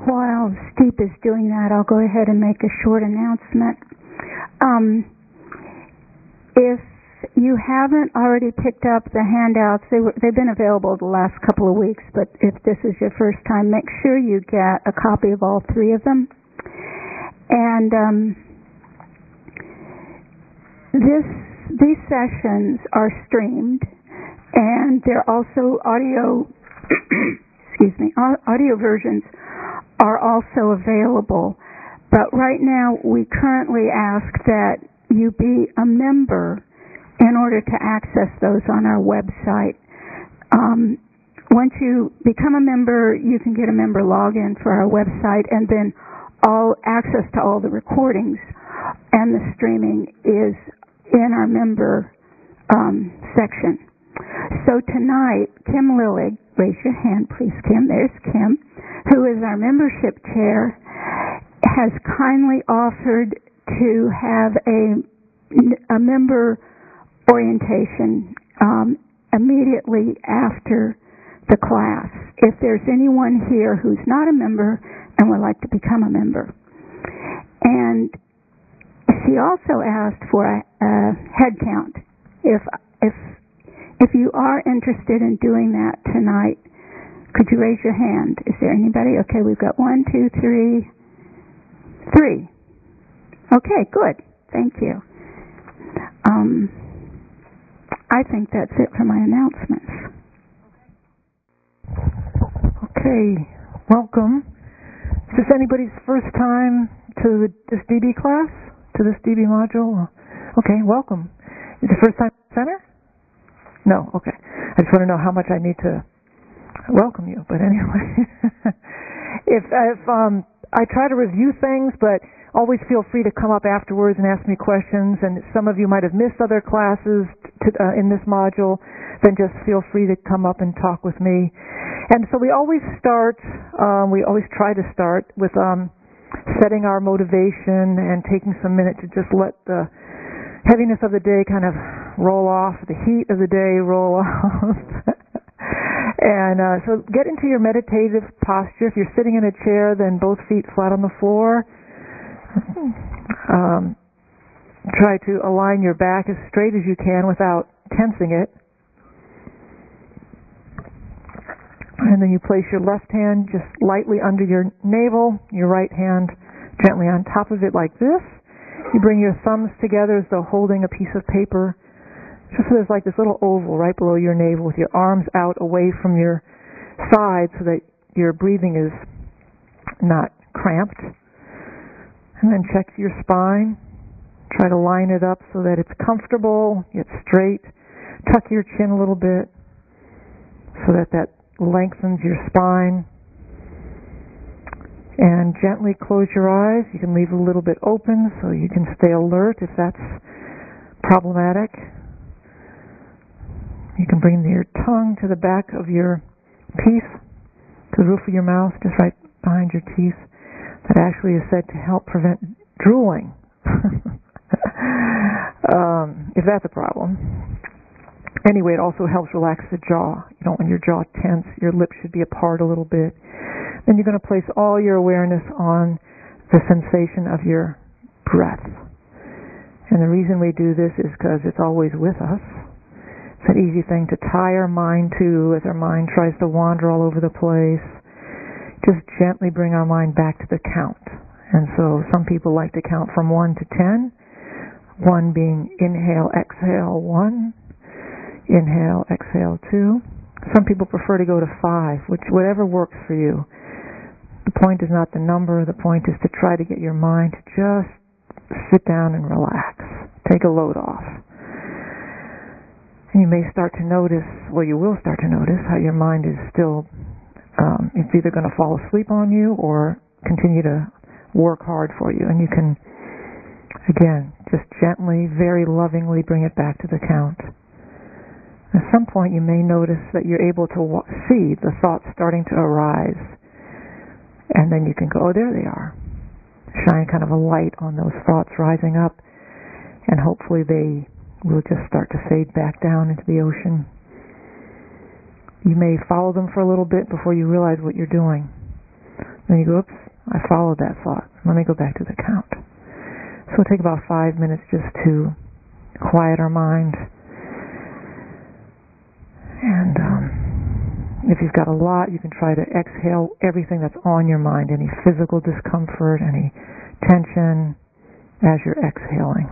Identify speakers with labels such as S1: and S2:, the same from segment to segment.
S1: while Steep is doing that, I'll go ahead and make a short announcement. If you haven't already picked up the handouts, they've been available the last couple of weeks, but if this is your first time, make sure you get a copy of all three of them. And these sessions are streamed, and they're also audio audio versions are also available. But right now, we currently ask that you be a member in order to access those on our website. Once you become a member, you can get a member login for our website, and then all access to all the recordings and the streaming is in our member section. So tonight, Kim Lillig, raise your hand please, Kim, there's Kim, who is our membership chair, has kindly offered to have a member orientation immediately after the class, if there's anyone here who's not a member and would like to become a member. And she also asked for a head count. If you are interested in doing that tonight, could you raise your hand? Is there anybody? Okay, we've got 1, 2, 3. Okay, good. Thank you. I think that's it for my announcements.
S2: Okay, welcome. Is this anybody's first time to this DB class, to this DB module? Okay, welcome. Is it first time center? No, okay. I just want to know how much I need to welcome you, but anyway. if I try to review things, but always feel free to come up afterwards and ask me questions, and some of you might have missed other classes in this module, then just feel free to come up and talk with me. And so we always try to start with setting our motivation and taking some minutes to just let the heaviness of the day kind of roll off, the heat of the day roll off. And so get into your meditative posture. If you're sitting in a chair, then both feet flat on the floor. Try to align your back as straight as you can without tensing it. And then you place your left hand just lightly under your navel, your right hand gently on top of it like this. You bring your thumbs together as though holding a piece of paper. Just so there's like this little oval right below your navel with your arms out away from your side so that your breathing is not cramped. And then check your spine. Try to line it up so that it's comfortable, it's straight. Tuck your chin a little bit so that lengthens your spine. And gently close your eyes. You can leave a little bit open so you can stay alert if that's problematic. You can bring your tongue to the back of your teeth, to the roof of your mouth, just right behind your teeth. That actually is said to help prevent drooling, if that's a problem. Anyway, it also helps relax the jaw. You don't want your jaw tense. Your lips should be apart a little bit. Then you're going to place all your awareness on the sensation of your breath. And the reason we do this is because it's always with us. It's an easy thing to tie our mind to as our mind tries to wander all over the place. Just gently bring our mind back to the count. And so some people like to count from 1 to 10. 1 being inhale, exhale, 1. Inhale, exhale, 2. Some people prefer to go to 5, whatever works for you. The point is not the number. The point is to try to get your mind to just sit down and relax. Take a load off. And you may start to notice, you will start to notice how your mind is still, it's either going to fall asleep on you or continue to work hard for you. And you can, again, just gently, very lovingly bring it back to the count. At some point you may notice that you're able to see the thoughts starting to arise. And then you can go, there they are. Shine kind of a light on those thoughts rising up. And hopefully they will just start to fade back down into the ocean. You may follow them for a little bit before you realize what you're doing. Then you go, oops, I followed that thought. Let me go back to the count. So it'll take about 5 minutes just to quiet our mind. And if you've got a lot, you can try to exhale everything that's on your mind, any physical discomfort, any tension, as you're exhaling.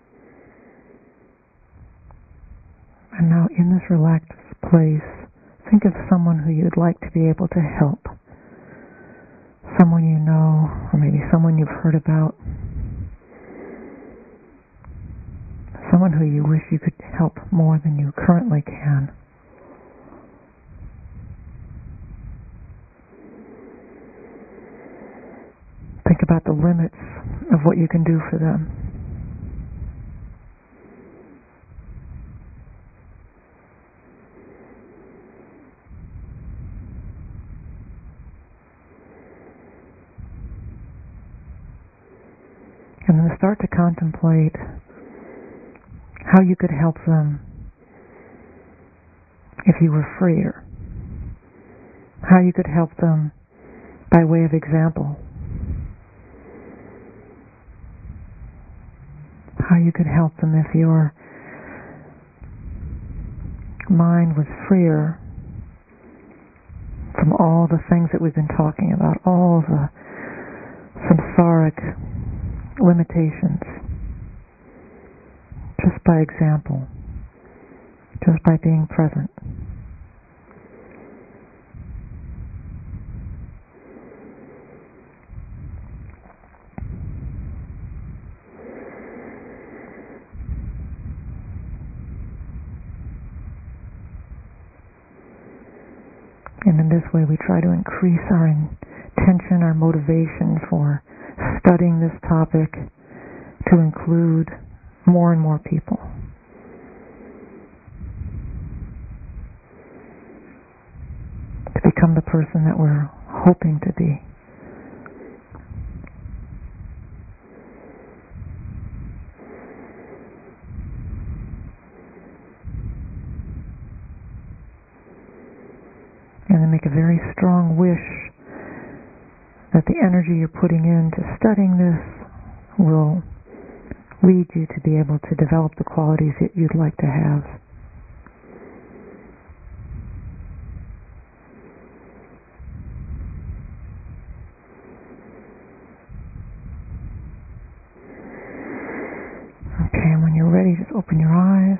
S2: And now in this relaxed place, think of someone who you'd like to be able to help. Someone you know, or maybe someone you've heard about. Someone who you wish you could help more than you currently can. Think about the limits of what you can do for them. And then start to contemplate how you could help them if you were freer. How you could help them by way of example. How you could help them if your mind was freer from all the things that we've been talking about, all the samsaric limitations, just by example, just by being present. And in this way we try to increase our intention, our motivation for studying this topic to include more and more people. To become the person that we're hoping to be. And then make a very strong wish that the energy you're putting into studying this will lead you to be able to develop the qualities that you'd like to have. Okay, and when you're ready, just open your eyes.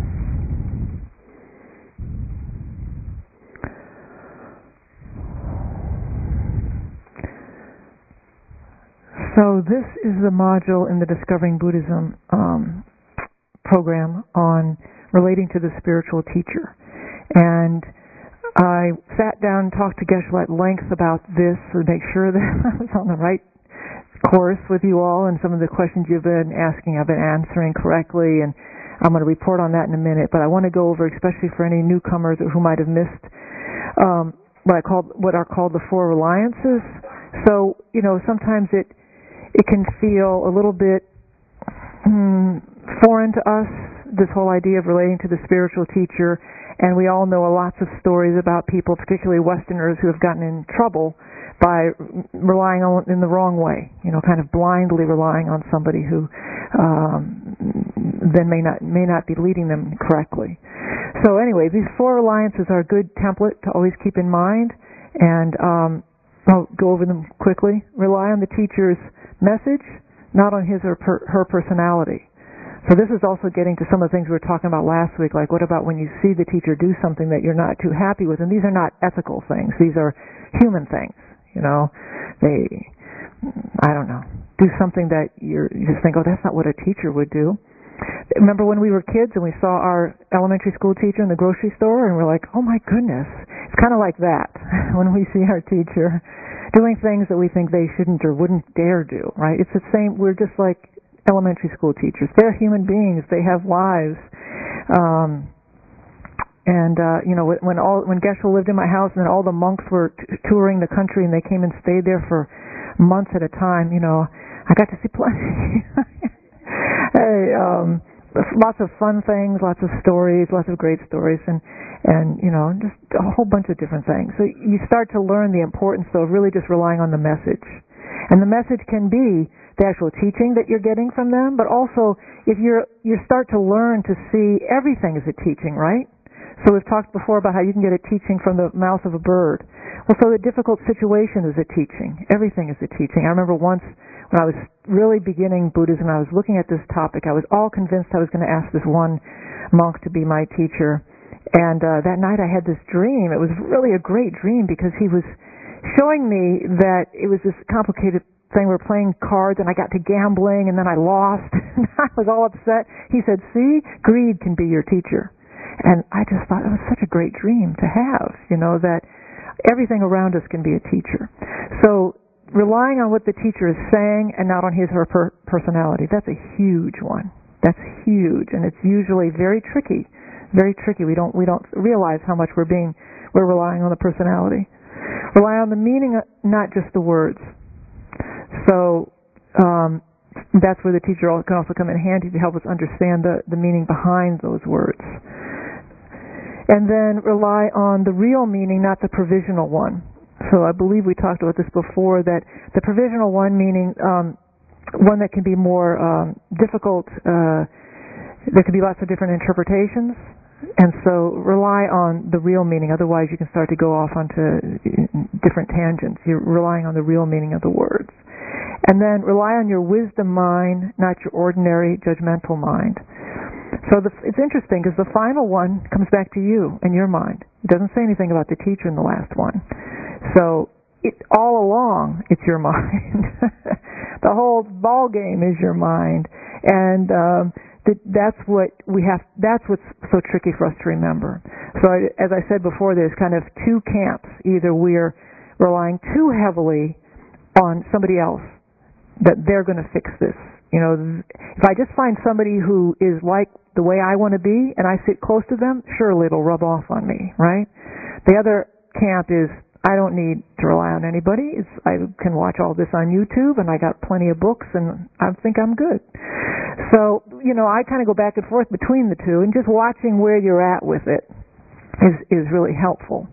S2: So this is the module in the Discovering Buddhism program on relating to the spiritual teacher. And I sat down and talked to Geshe at length about this to make sure that I was on the right course with you all, and some of the questions you've been asking I've been answering correctly, and I'm going to report on that in a minute. But I want to go over, especially for any newcomers who might have missed what are called the four reliances. So, sometimes it can feel a little bit foreign to us, this whole idea of relating to the spiritual teacher, and we all know lots of stories about people, particularly Westerners, who have gotten in trouble by relying on in the wrong way, kind of blindly relying on somebody who then may not be leading them correctly. So anyway, these four reliances are a good template to always keep in mind, and I'll go over them quickly. Rely on the teacher's message, not on his or her personality. So this is also getting to some of the things we were talking about last week, like what about when you see the teacher do something that you're not too happy with? And these are not ethical things. These are human things. They, I don't know, do something that you just think, oh, that's not what a teacher would do. Remember when we were kids and we saw our elementary school teacher in the grocery store and we're like, oh my goodness. It's kind of like that when we see our teacher doing things that we think they shouldn't or wouldn't dare do, right? It's the same. We're just like elementary school teachers. They're human beings. They have lives. When Geshe lived in my house and then all the monks were touring the country and they came and stayed there for months at a time, I got to see plenty. Lots of fun things, lots of stories, lots of great stories, and just a whole bunch of different things. So you start to learn the importance, though, of really just relying on the message. And the message can be the actual teaching that you're getting from them, but also if you start to learn to see everything as a teaching, right? So we've talked before about how you can get a teaching from the mouth of a bird. Well, so the difficult situation is a teaching. Everything is a teaching. I remember once when I was really beginning Buddhism, I was looking at this topic. I was all convinced I was going to ask this one monk to be my teacher. And that night I had this dream. It was really a great dream because he was showing me that it was this complicated thing. We were playing cards and I got to gambling and then I lost. And I was all upset. He said, see, greed can be your teacher. And I just thought it was such a great dream to have, that everything around us can be a teacher. So relying on what the teacher is saying and not on his or her personality, that's a huge one. That's huge. And it's usually very tricky. Very tricky. We don't realize how much we're relying on the personality. Rely on the meaning, not just the words. So that's where the teacher can also come in handy to help us understand the meaning behind those words. And then rely on the real meaning, not the provisional one. So I believe we talked about this before, that the provisional one meaning one that can be more difficult. There could be lots of different interpretations. And so rely on the real meaning, otherwise you can start to go off onto different tangents. You're relying on the real meaning of the words. And then rely on your wisdom mind, not your ordinary judgmental mind. So it's interesting because the final one comes back to you and your mind. It doesn't say anything about the teacher in the last one. So all along, it's your mind. The whole ball game is your mind. And that's what we have. That's what's so tricky for us to remember. So as I said before, there's kind of two camps. Either we're relying too heavily on somebody else, that they're going to fix this. If I just find somebody who is like the way I want to be and I sit close to them, surely it'll rub off on me, right? The other camp is, I don't need to rely on anybody. I can watch all this on YouTube, and I got plenty of books, and I think I'm good. So, I kind of go back and forth between the two, and just watching where you're at with it is really helpful.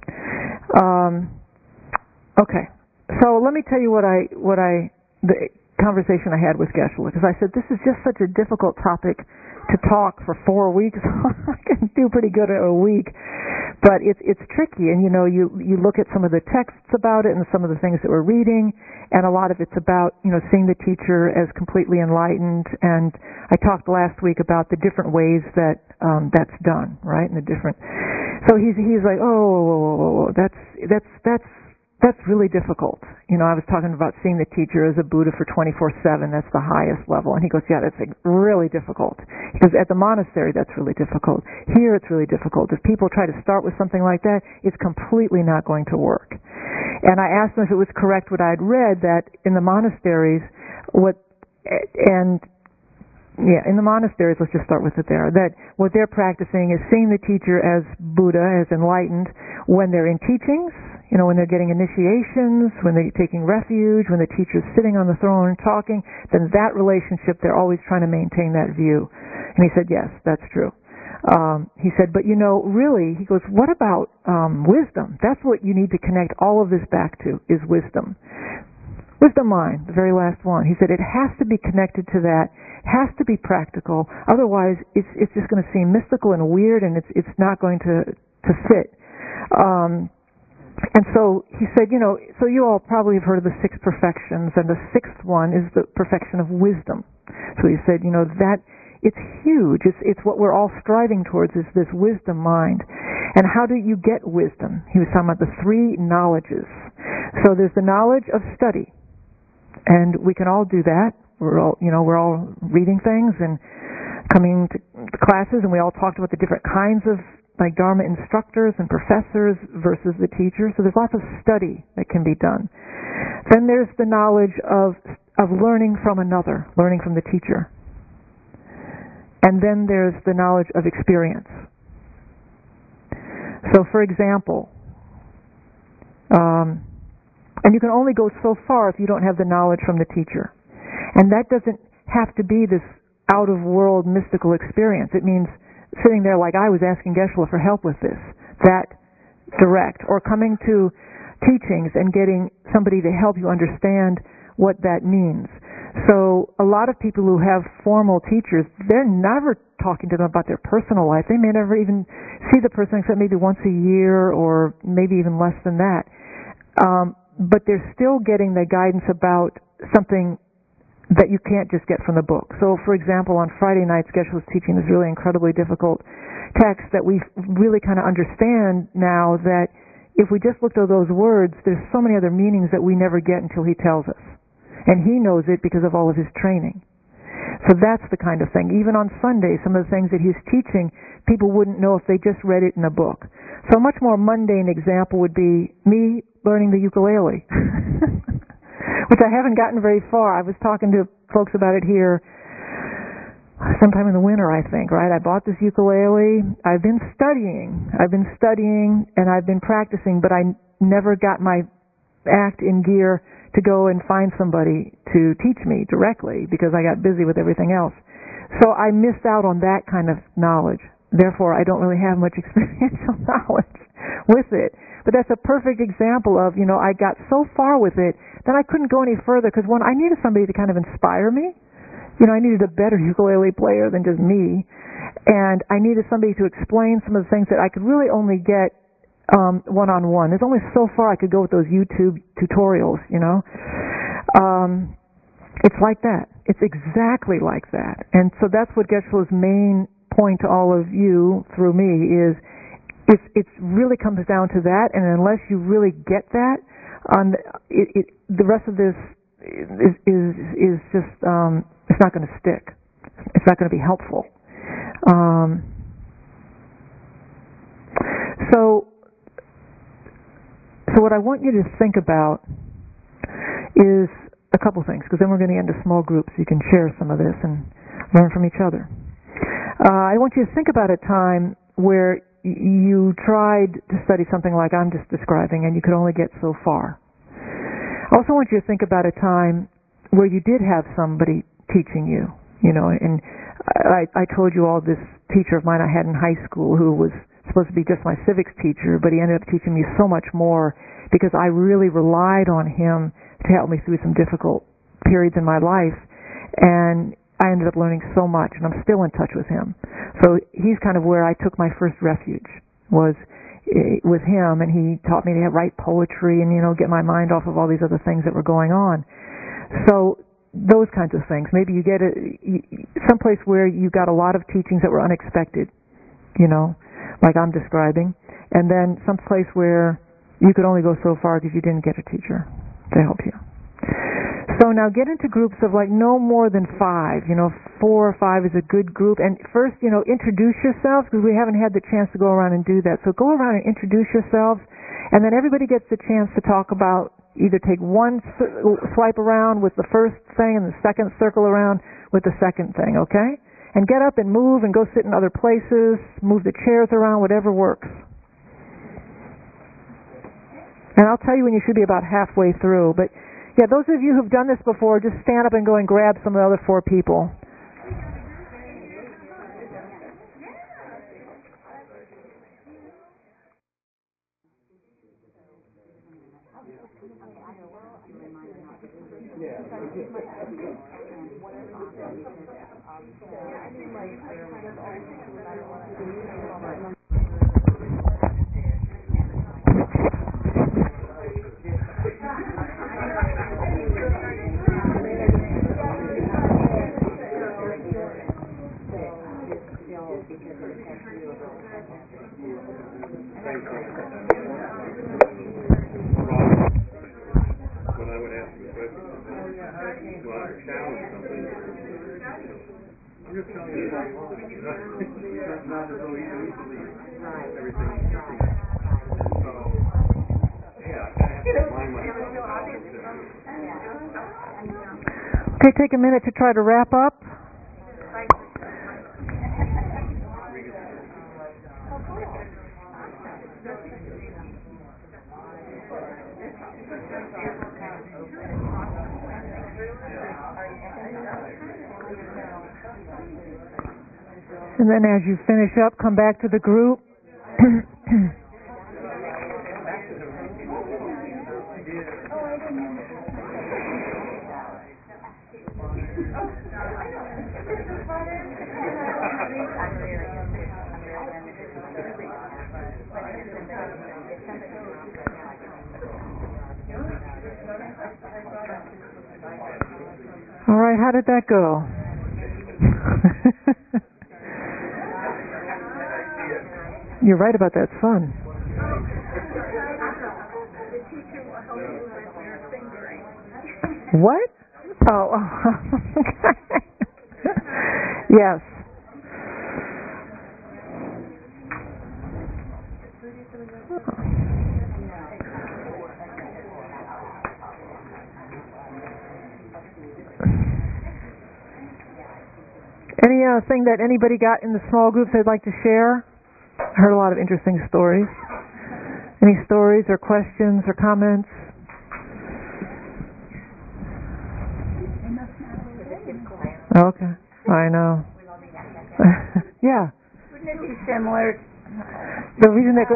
S2: Okay, so let me tell you the conversation I had with Geshe-la, because I said, this is just such a difficult topic to talk for 4 weeks. I can do pretty good in a week, but it's tricky. And you look at some of the texts about it and some of the things that we're reading, and a lot of it's about seeing the teacher as completely enlightened. And I talked last week about the different ways that that's done, right? And the different. So he's like, oh, that's really difficult. I was talking about seeing the teacher as a Buddha for 24/7. That's the highest level. And he goes, yeah, that's really difficult. Because at the monastery, that's really difficult. Here, it's really difficult. If people try to start with something like that, it's completely not going to work. And I asked him if it was correct what I'd read, that in the monasteries, in the monasteries, let's just start with it there, that what they're practicing is seeing the teacher as Buddha, as enlightened, when they're in teachings, when they're getting initiations, when they're taking refuge, when the teacher's sitting on the throne and talking, then that relationship, they're always trying to maintain that view. And he said, yes, that's true. He said, but really, he goes, what about wisdom? That's what you need to connect all of this back to, is wisdom. Wisdom mind, the very last one. He said it has to be connected to that, has to be practical, otherwise it's just going to seem mystical and weird, and it's not going to fit. And so he said, so you all probably have heard of the 6 perfections, and the 6th one is the perfection of wisdom. So he said, that it's huge. It's what we're all striving towards, is this wisdom mind. And how do you get wisdom? He was talking about the 3 knowledges. So there's the knowledge of study, and we can all do that. We're all reading things and coming to classes, and we all talked about the different kinds of Dharma instructors and professors versus the teacher. So there's lots of study that can be done. Then there's the knowledge of learning from another, learning from the teacher. And then there's the knowledge of experience. So for example, and you can only go so far if you don't have the knowledge from the teacher. And that doesn't have to be this out-of-world mystical experience. It means sitting there like I was asking Geshe-la for help with this, that direct, or coming to teachings and getting somebody to help you understand what that means. So a lot of people who have formal teachers, they're never talking to them about their personal life. They may never even see the person except maybe once a year, or maybe even less than that. But they're still getting the guidance about something that you can't just get from the book. So, for example, on Friday nights, Geshe was teaching this really incredibly difficult text that we really kind of understand now that if we just looked at those words, there's so many other meanings that we never get until he tells us. And he knows it because of all of his training. So that's the kind of thing. Even on Sunday, some of the things that he's teaching, people wouldn't know if they just read it in a book. So a much more mundane example would be me learning the ukulele, which I haven't gotten very far. I was talking to folks about it here sometime in the winter, I think, right? I bought this ukulele. I've been studying, and I've been practicing, but I never got my act in gear to go and find somebody to teach me directly because I got busy with everything else. So I missed out on that kind of knowledge. Therefore, I don't really have much experiential knowledge with it. But that's a perfect example of, I got so far with it that I couldn't go any further because, one, I needed somebody to kind of inspire me. I needed a better ukulele player than just me. And I needed somebody to explain some of the things that I could really only get one-on-one. There's only so far I could go with those YouTube tutorials, It's like that. It's exactly like that. And so that's what Geshe-la's main point to all of you through me is it really comes down to that, and unless you really get that, the rest of this is just it's not going to stick. It's not going to be helpful. So what I want you to think about is a couple things, because then we're going to get into small groups. You can share some of this and learn from each other. I want you to think about a time where you tried to study something like I'm just describing and you could only get so far. I also want you to think about a time where you did have somebody teaching you, and I told you all this teacher of mine I had in high school who was supposed to be just my civics teacher, but he ended up teaching me so much more because I really relied on him to help me through some difficult periods in my life, and I ended up learning so much, and I'm still in touch with him. So he's kind of where I took my first refuge, was with him, and he taught me to write poetry and, get my mind off of all these other things that were going on. So those kinds of things. Maybe you get someplace where you got a lot of teachings that were unexpected, like I'm describing, and then someplace where you could only go so far because you didn't get a teacher to help you. So now get into groups of no more than 5. 4 or 5 is a good group. And first, introduce yourselves, because we haven't had the chance to go around and do that. So go around and introduce yourselves, and then everybody gets the chance to talk about, either take one swipe around with the first thing and the second circle around with the second thing, okay? And get up and move and go sit in other places, move the chairs around, whatever works. And I'll tell you when you should be about halfway through. But yeah, those of you who've done this before, just stand up and go and grab some of the other 4 people. Okay, take a minute to try to wrap up. And then as you finish up, come back to the group. All right, how did that go? You're right about that sun. What? Oh. Yes. Anything that anybody got in the small groups they'd like to share? I heard a lot of interesting stories. Any stories or questions or comments? Okay, I know. Yeah.
S3: Wouldn't it be similar?
S2: The reason that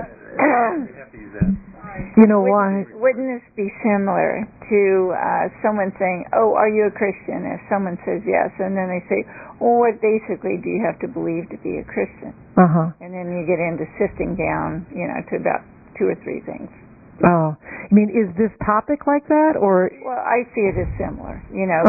S2: you know why?
S3: Wouldn't this be similar to someone saying, "Oh, are you a Christian?" If someone says yes, and then they say, "Well, what basically do you have to believe to be a Christian?" And then you get into sifting down, to about 2 or 3 things.
S2: Oh, I mean, is this topic like that, or?
S3: Well, I see it as similar.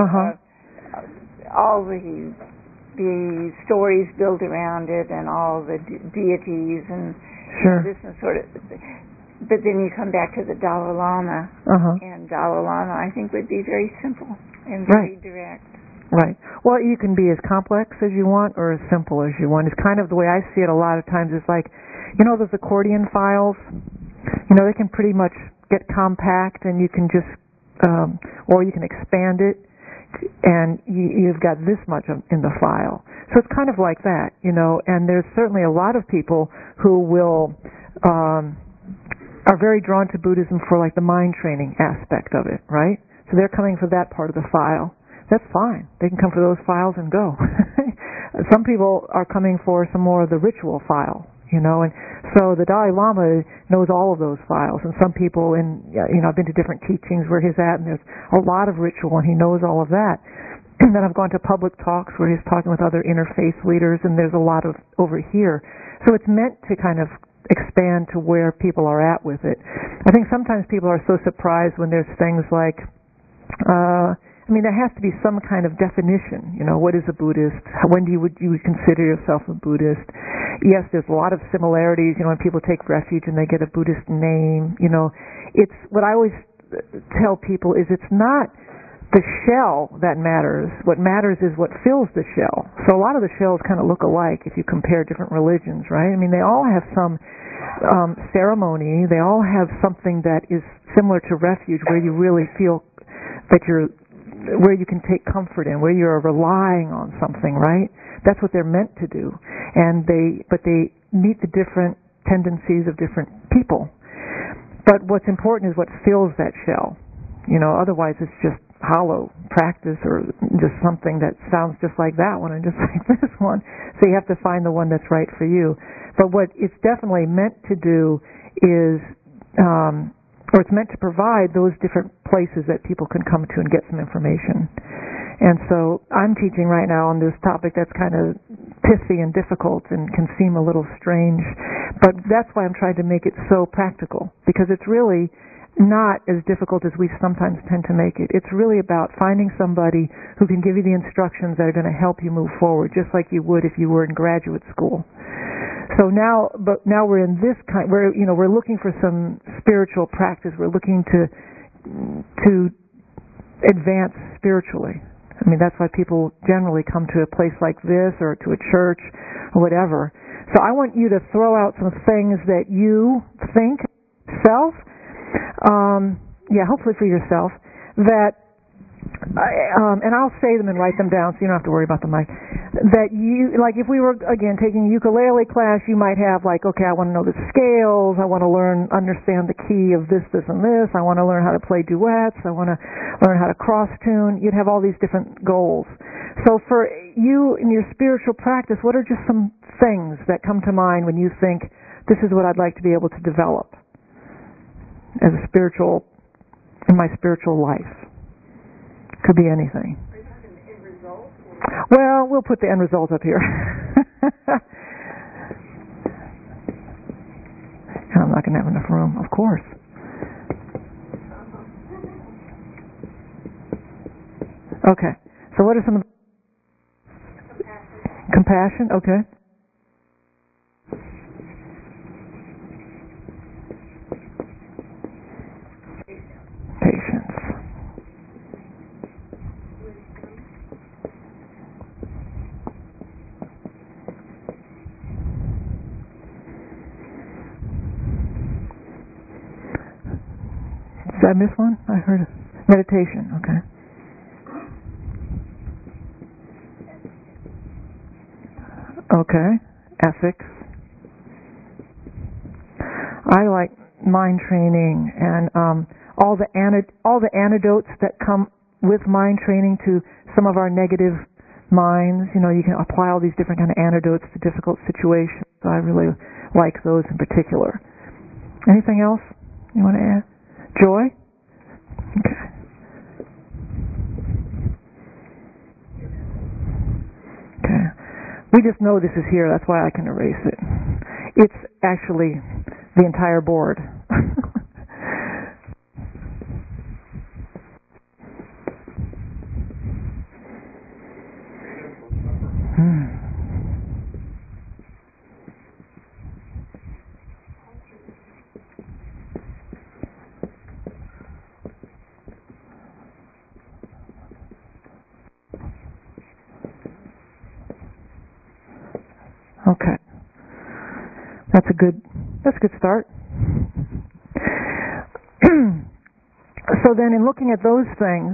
S3: All the stories built around it, and all the deities, and
S2: sure.
S3: This and sort of. But then you come back to the Dalai Lama, and Dalai Lama, I think, would be very simple and very direct.
S2: Right. Well, you can be as complex as you want or as simple as you want. It's kind of the way I see it a lot of times. It's like, those accordion files, they can pretty much get compact, and you can just, or you can expand it, and you've got this much in the file. So it's kind of like that, and there's certainly a lot of people who will, are very drawn to Buddhism for like the mind training aspect of it, right? So they're coming for that part of the file. That's fine. They can come for those files and go. Some people are coming for some more of the ritual file, and so the Dalai Lama knows all of those files. And some people I've been to different teachings where he's at, and there's a lot of ritual, and he knows all of that. And then I've gone to public talks where he's talking with other interfaith leaders, and there's a lot of over here. So it's meant to kind of expand to where people are at with it. I think sometimes people are so surprised when there's things like, there has to be some kind of definition. What is a Buddhist? When would you consider yourself a Buddhist? Yes, there's a lot of similarities. When people take refuge and they get a Buddhist name, it's what I always tell people is it's not the shell that matters. What matters is what fills the shell. So a lot of the shells kind of look alike if you compare different religions, right? They all have some ceremony. They all have something that is similar to refuge, where you really feel that where you can take comfort in, where you're relying on something, right? That's what they're meant to do. But they meet the different tendencies of different people. But what's important is what fills that shell. Otherwise it's just hollow practice, or just something that sounds just like that one and just like this one. So you have to find the one that's right for you. But what it's definitely meant to do is, or it's meant to provide those different places that people can come to and get some information. And so I'm teaching right now on this topic that's kind of pithy and difficult and can seem a little strange, but that's why I'm trying to make it so practical, because it's really not as difficult as we sometimes tend to make it. It's really about finding somebody who can give you the instructions that are going to help you move forward, just like you would if you were in graduate school. So now we're in this we're looking for some spiritual practice. We're looking to advance spiritually. That's why people generally come to a place like this, or to a church, or whatever. So I want you to throw out some things that you think yourself, hopefully for yourself, that, and I'll say them and write them down so you don't have to worry about the mic, that you, like if we were, again, taking a ukulele class, you might have like, okay, I want to know the scales, I want to understand the key of this, this, and this, I want to learn how to play duets, I want to learn how to cross tune. You'd have all these different goals. So for you in your spiritual practice, what are just some things that come to mind when you think, this is what I'd like to be able to develop as a spiritual, in my spiritual life? Could be anything.
S3: Are you talking the end result?
S2: Well, we'll put the end result up here. I'm not going to have enough room, of course. Okay. So what are some of the... Compassion, okay. Patience. Did I miss one? I heard it. Meditation, okay. Okay. Ethics. I like mind training and all the antidotes that come with mind training to some of our negative minds. You know, you can apply all these different kind of antidotes to difficult situations. So I really like those in particular. Anything else you want to add? Joy? Okay. Okay. We just know this is here, that's why I can erase it. It's actually the entire board. Okay. That's a good start. So then in looking at those things,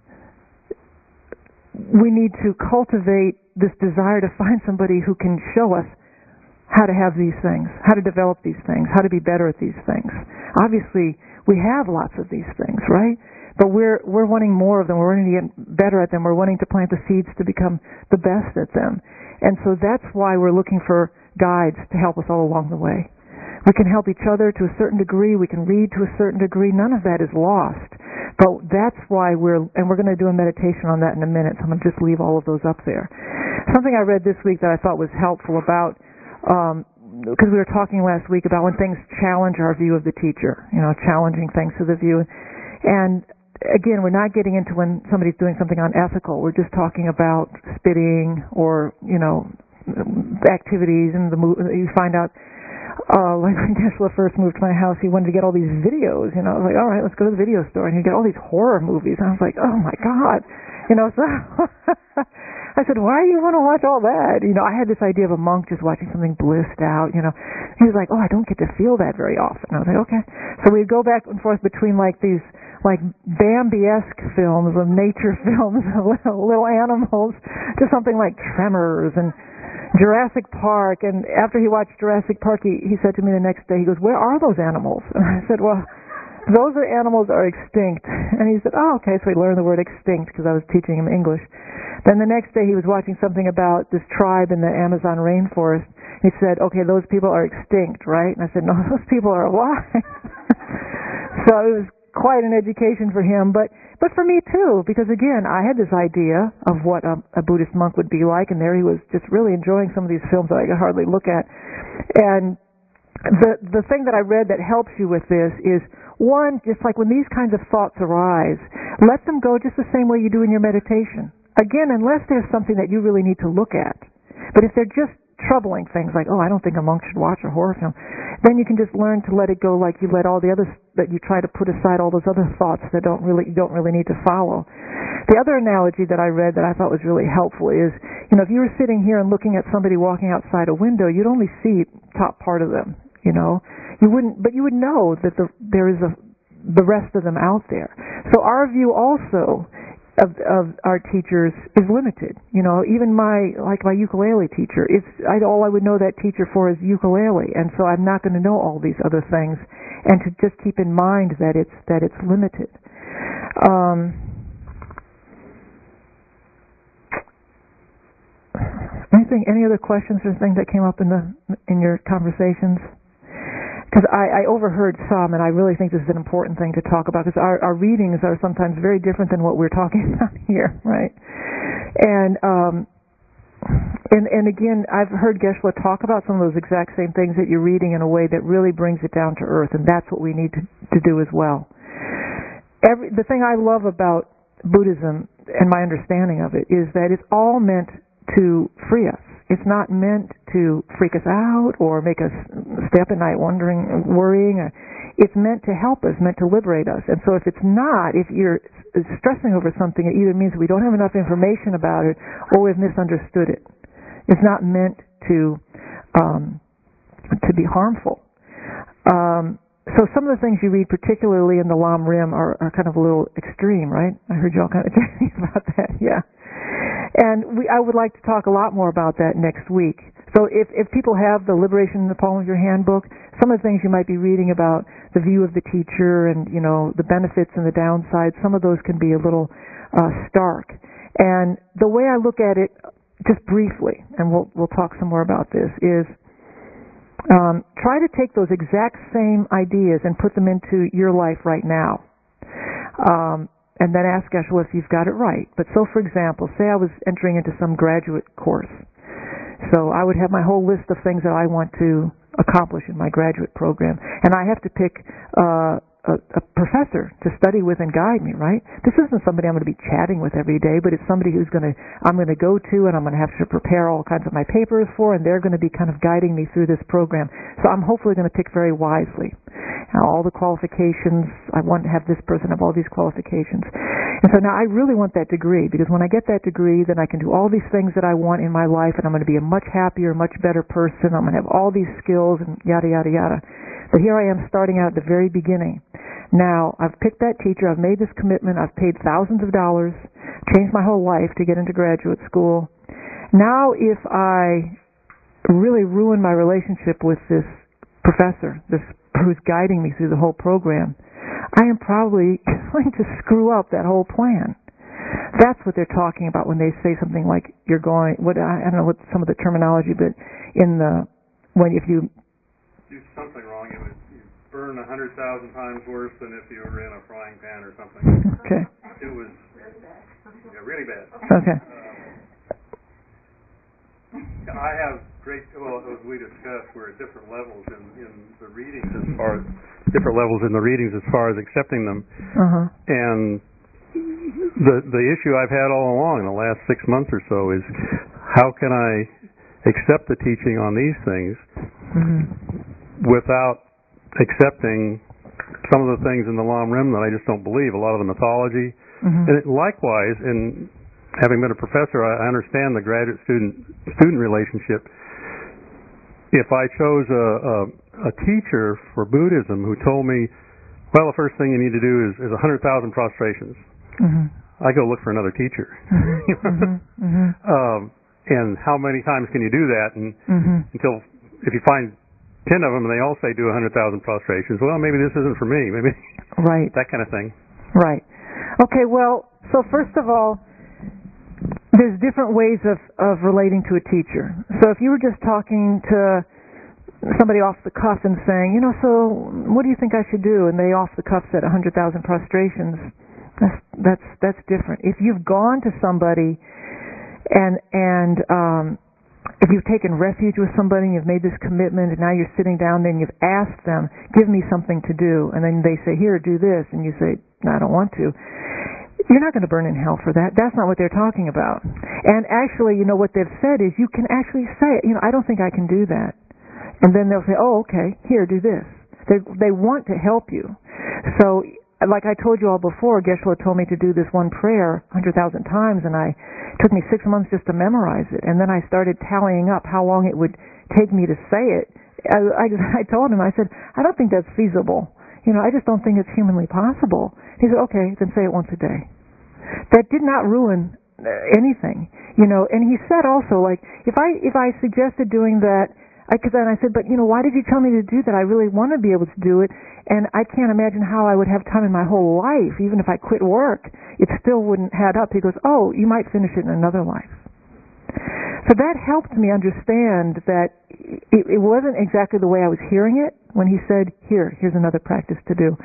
S2: we need to cultivate this desire to find somebody who can show us how to have these things, how to develop these things, how to be better at these things. Obviously, we have lots of these things, right? But we're wanting more of them. We're wanting to get better at them. We're wanting to plant the seeds to become the best at them. And so that's why we're looking for guides to help us all along the way. We can help each other to a certain degree. We can read to a certain degree. None of that is lost. But that's why we're going to do a meditation on that in a minute, so I'm going to just leave all of those up there. Something I read this week that I thought was helpful about, because we were talking last week about when things challenge our view of the teacher, challenging things to the view. And again, we're not getting into when somebody's doing something unethical. We're just talking about spitting or, activities, and you find out, like when Geshe-la first moved to my house, he wanted to get all these videos, I was like, all right, let's go to the video store, and he'd get all these horror movies, and I was like, oh my God, so I said, why do you want to watch all that? I had this idea of a monk just watching something blissed out, He was like, oh, I don't get to feel that very often. I was like, okay. So we'd go back and forth between like these like Bambi-esque films, of nature films, of little animals, to something like Tremors and Jurassic Park. And after he watched Jurassic Park, he said to me the next day, he goes, where are those animals? And I said, well, those animals are extinct. And he said, oh, okay. So he learned the word extinct because I was teaching him English. Then the next day he was watching something about this tribe in the Amazon rainforest. He said, okay, those people are extinct, right? And I said, no, those people are alive. So it was quite an education for him, but for me too, because again, I had this idea of what a Buddhist monk would be like, and there he was just really enjoying some of these films that I could hardly look at. And the thing that I read that helps you with this is, one, just like when these kinds of thoughts arise, let them go just the same way you do in your meditation. Again, unless there's something that you really need to look at. But if they're just troubling things like, oh, I don't think a monk should watch a horror film, then you can just learn to let it go like you let all the others, that you try to put aside all those other thoughts that you don't really need to follow. The other analogy that I read that I thought was really helpful is, if you were sitting here and looking at somebody walking outside a window, you'd only see top part of them, You wouldn't, but you would know that there is the rest of them out there. So our view also of our teachers is limited. Even my ukulele teacher, all I would know that teacher for is ukulele, and so I'm not going to know all these other things, and to just keep in mind that it's limited. Any other questions or things that came up in your conversations? Because I overheard some, and I really think this is an important thing to talk about, because our readings are sometimes very different than what we're talking about here, right? And again, I've heard Geshe-la talk about some of those exact same things that you're reading in a way that really brings it down to earth, and that's what we need to do as well. The thing I love about Buddhism and my understanding of it is that it's all meant to free us. It's not meant to freak us out or make us stay up at night wondering, worrying. It's meant to help us, meant to liberate us. And so if it's not, if you're stressing over something, it either means we don't have enough information about it or we've misunderstood it. It's not meant to be harmful. So some of the things you read, particularly in the Lam Rim, are kind of a little extreme, right? I heard you all kind of talking about that, yeah. And I would like to talk a lot more about that next week. So if people have the Liberation in the Palm of Your Hand book, some of the things you might be reading about the view of the teacher and, the benefits and the downsides, some of those can be a little stark. And the way I look at it, just briefly, and we'll talk some more about this, is try to take those exact same ideas and put them into your life right now. And then ask Geshe-la if you've got it right. But so, for example, say I was entering into some graduate course. So I would have my whole list of things that I want to accomplish in my graduate program. And I have to pick a professor to study with and guide me, right? This isn't somebody I'm going to be chatting with every day, but it's somebody I'm going to go to and I'm going to have to prepare all kinds of my papers for, and they're going to be kind of guiding me through this program. So I'm hopefully going to pick very wisely. Now, all the qualifications, I want to have this person have all these qualifications. And so now I really want that degree, because when I get that degree, then I can do all these things that I want in my life, and I'm going to be a much happier, much better person. I'm going to have all these skills and yada, yada, yada. But here I am starting out at the very beginning. Now, I've picked that teacher, I've made this commitment, I've paid thousands of dollars, changed my whole life to get into graduate school. Now, if I really ruin my relationship with this professor, who's guiding me through the whole program, I am probably going to screw up that whole plan. That's what they're talking about when they say something like I don't know what some of the terminology, but if you
S4: do something wrong, you burn 100,000 times worse than if you were in a frying pan or something.
S2: Okay.
S4: It was really bad.
S2: Okay.
S4: I have as we discussed, we're at different levels in the readings as far as accepting them.
S2: Uh-huh.
S4: And the issue I've had all along in the last 6 months or so is how can I accept the teaching on these things without accepting some of the things in the Lam Rim that I just don't believe, a lot of the mythology. And likewise, in having been a professor, I understand the graduate-student relationship. If I chose a teacher for Buddhism who told me, well, the first thing you need to do is 100,000 prostrations, I go look for another teacher. And how many times can you do that? And until if you find 10 of them and they all say do 100,000 prostrations, well, maybe this isn't for me. Maybe
S2: right.
S4: That kind of thing.
S2: Right. Okay. Well, so first of all, there's different ways of relating to a teacher. So if you were just talking to somebody off the cuff and saying, so what do you think I should do? And they off the cuff said 100,000 prostrations. That's different. If you've gone to somebody and if you've taken refuge with somebody and you've made this commitment and now you're sitting down there and you've asked them, give me something to do, and then they say, here, do this, and you say, no, I don't want to. You're not going to burn in hell for that. That's not what they're talking about. And actually, what they've said is you can actually say, I don't think I can do that. And then they'll say, oh, okay, here, do this. They want to help you. So, like I told you all before, Geshe-la told me to do this one prayer 100,000 times, and it took me 6 months just to memorize it. And then I started tallying up how long it would take me to say it. I told him, I said, I don't think that's feasible. I just don't think it's humanly possible. He said, okay, then say it once a day. That did not ruin anything, And he said also, like, if I suggested doing that, then I said, but why did you tell me to do that? I really want to be able to do it, and I can't imagine how I would have time in my whole life, even if I quit work, it still wouldn't add up. He goes, oh, you might finish it in another life. So that helped me understand that it wasn't exactly the way I was hearing it when he said, here's another practice to do.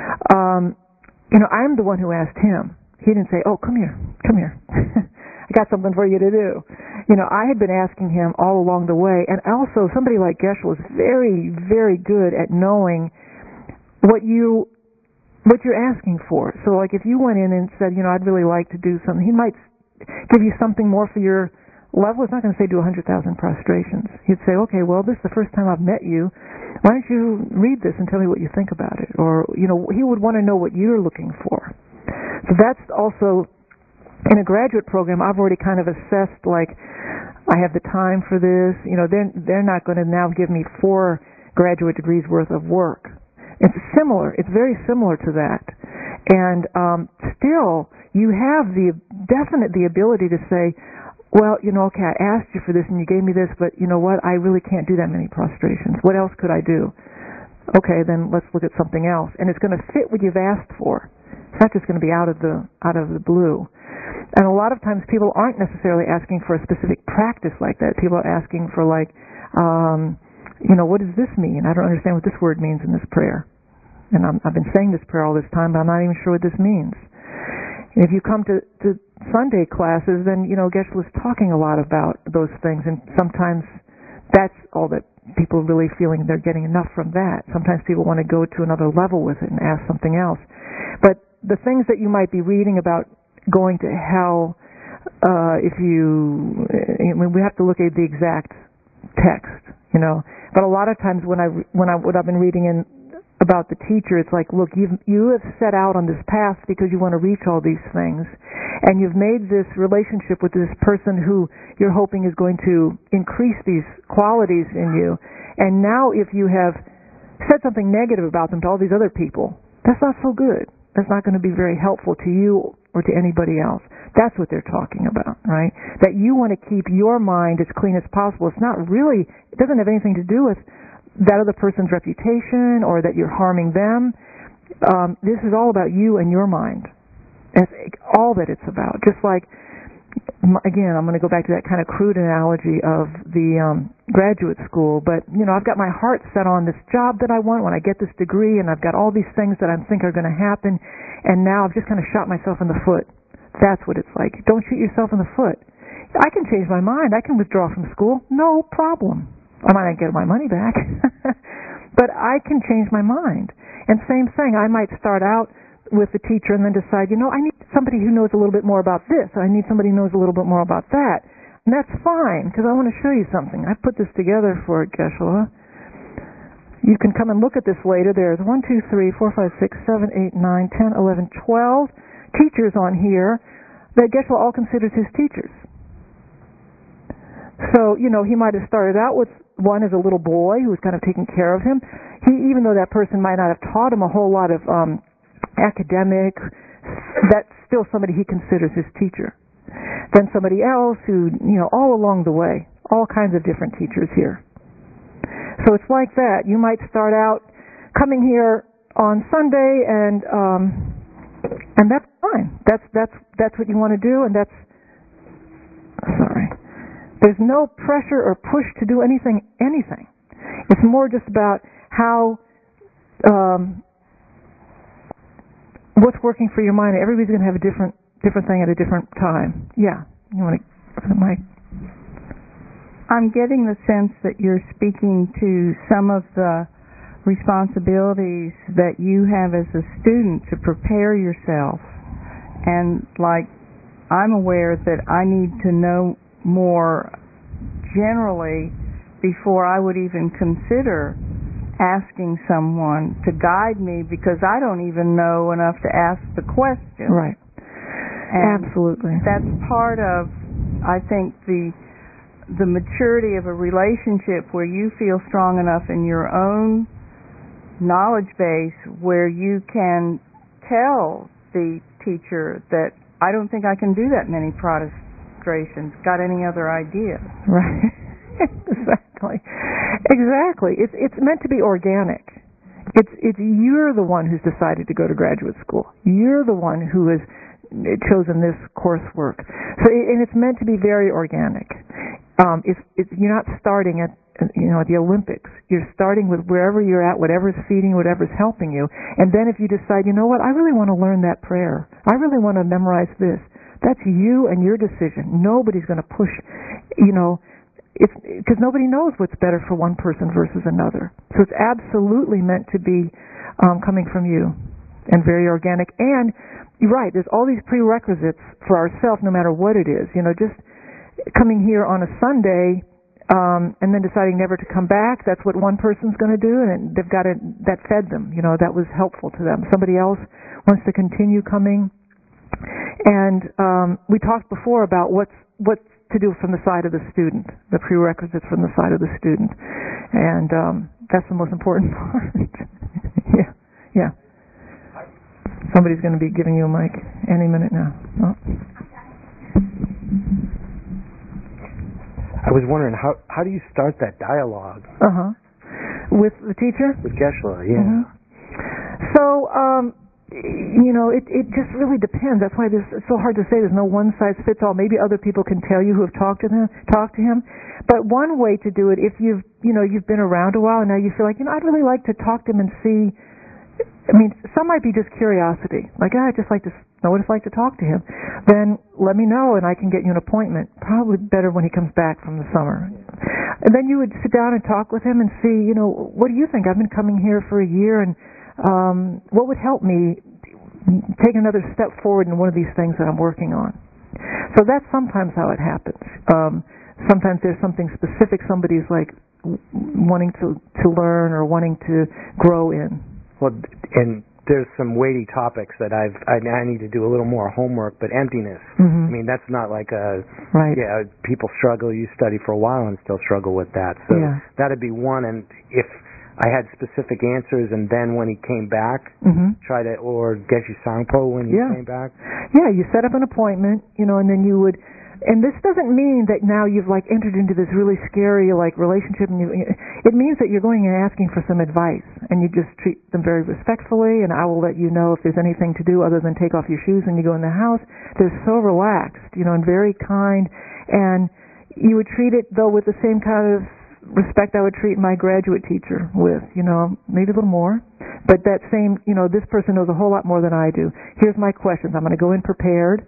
S2: I'm the one who asked him. He didn't say, oh, come here. I got something for you to do. I had been asking him all along the way, and also somebody like Geshe was very, very good at knowing what you what you're asking for. So like if you went in and said, I'd really like to do something, he might give you something more for your level. It's not going to say do 100,000 prostrations. He'd say, okay, well, this is the first time I've met you. Why don't you read this and tell me what you think about it? Or, he would want to know what you're looking for. So that's also, in a graduate program, I've already kind of assessed, like, I have the time for this. They're not going to now give me 4 graduate degrees worth of work. It's similar. It's very similar to that. And still, you have the ability to say, well, okay, I asked you for this and you gave me this, but you know what? I really can't do that many prostrations. What else could I do? Okay, then let's look at something else. And it's going to fit what you've asked for. It's not just going to be out of the blue. And a lot of times people aren't necessarily asking for a specific practice like that. People are asking for what does this mean? I don't understand what this word means in this prayer. And I've been saying this prayer all this time, but I'm not even sure what this means. And if you come to Sunday classes, then, Geshe-la's talking a lot about those things, and sometimes that's all that people are really feeling they're getting enough from that. Sometimes people want to go to another level with it and ask something else. But the things that you might be reading about going to hell, we have to look at the exact text, But a lot of times what I've been reading in about the teacher, it's like, look, you have set out on this path because you want to reach all these things, and you've made this relationship with this person who you're hoping is going to increase these qualities in you, and now if you have said something negative about them to all these other people, that's not so good. That's not going to be very helpful to you or to anybody else. That's what they're talking about, right? That you want to keep your mind as clean as possible. It doesn't have anything to do with that other person's reputation or that you're harming them. This is all about you and your mind. That's all that it's about. Just like, again, I'm going to go back to that kind of crude analogy of the graduate school, but, I've got my heart set on this job that I want when I get this degree, and I've got all these things that I think are going to happen, and now I've just kind of shot myself in the foot. That's what it's like. Don't shoot yourself in the foot. I can change my mind. I can withdraw from school. No problem. I might not get my money back, but I can change my mind. And same thing, I might start out with the teacher and then decide, I need somebody who knows a little bit more about this. I need somebody who knows a little bit more about that. And that's fine, because I want to show you something. I put this together for Geshe-la. You can come and look at this later. There's 1, 2, 3, 4, 5, 6, 7, 8, 9, 10, 11, 12 teachers on here that Geshe-la all considers his teachers. So, he might have started out with one as a little boy who was kind of taking care of him. Even though that person might not have taught him a whole lot of academic, that's still somebody he considers his teacher. Then somebody else who, all along the way, all kinds of different teachers here. So it's like that. You might start out coming here on Sunday, and that's fine. That's what you want to do, and there's no pressure or push to do anything. It's more just about how what's working for your mind. Everybody's going to have a different thing at a different time. Yeah, you want to, Mike?
S1: I'm getting the sense that you're speaking to some of the responsibilities that you have as a student to prepare yourself, and I'm aware that I need to know more generally before I would even consider asking someone to guide me, because I don't even know enough to ask the question.
S2: Right.
S1: And
S2: absolutely.
S1: That's part of, I think, the maturity of a relationship where you feel strong enough in your own knowledge base where you can tell the teacher that I don't think I can do that many prostrations. Got any other ideas?
S2: Right. Exactly. It's meant to be organic. It's you're the one who's decided to go to graduate school. You're the one who has chosen this coursework. So and it's meant to be very organic. You're not starting at the Olympics. You're starting with wherever you're at, whatever's feeding, whatever's helping you. And then if you decide, I really want to learn that prayer. I really want to memorize this. That's you and your decision. Nobody's going to push, because nobody knows what's better for one person versus another. So it's absolutely meant to be coming from you. and very organic. And you're right, there's all these prerequisites for ourselves, no matter what it is. Just coming here on a Sunday and then deciding never to come back, that's what one person's going to do, and they've got that fed them. That was helpful to them. Somebody else wants to continue coming. And we talked before about what to do from the side of the student, the prerequisites from the side of the student. And that's the most important part. Yeah. Somebody's going to be giving you a mic any minute now. Oh.
S5: I was wondering, how do you start that dialogue?
S2: With the teacher?
S5: With Geshe-la, yeah.
S2: Mm-hmm. So, it just really depends. That's why it's so hard to say. There's no one size fits all. Maybe other people can tell you who have talked to him. But one way to do it, if you've been around a while and now you feel like, I'd really like to talk to him and see. I mean, some might be just curiosity. Like, I'd just like to know what it's like to talk to him. Then let me know and I can get you an appointment. Probably better when he comes back from the summer. And then you would sit down and talk with him and see, what do you think? I've been coming here for a year, and what would help me take another step forward in one of these things that I'm working on? So that's sometimes how it happens. Sometimes there's something specific somebody's like wanting to learn or wanting to grow in.
S5: Well, and there's some weighty topics that I need to do a little more homework, but emptiness.
S2: Mm-hmm.
S5: I mean, that's not like
S2: right.
S5: Yeah, people struggle. You study for a while and still struggle with that. So that'd be one. And if I had specific answers, and then when he came back, try to, or Geshe Sangpo when he came back.
S2: Yeah, you set up an appointment, and then you would. And this doesn't mean that now you've like entered into this really scary like relationship. And it means that you're going and asking for some advice, and you just treat them very respectfully. And I will let you know if there's anything to do other than take off your shoes when you go in the house. They're so relaxed, and very kind. And you would treat it though with the same kind of respect I would treat my graduate teacher with. Maybe a little more, but that same. This person knows a whole lot more than I do. Here's my questions. I'm going to go in prepared.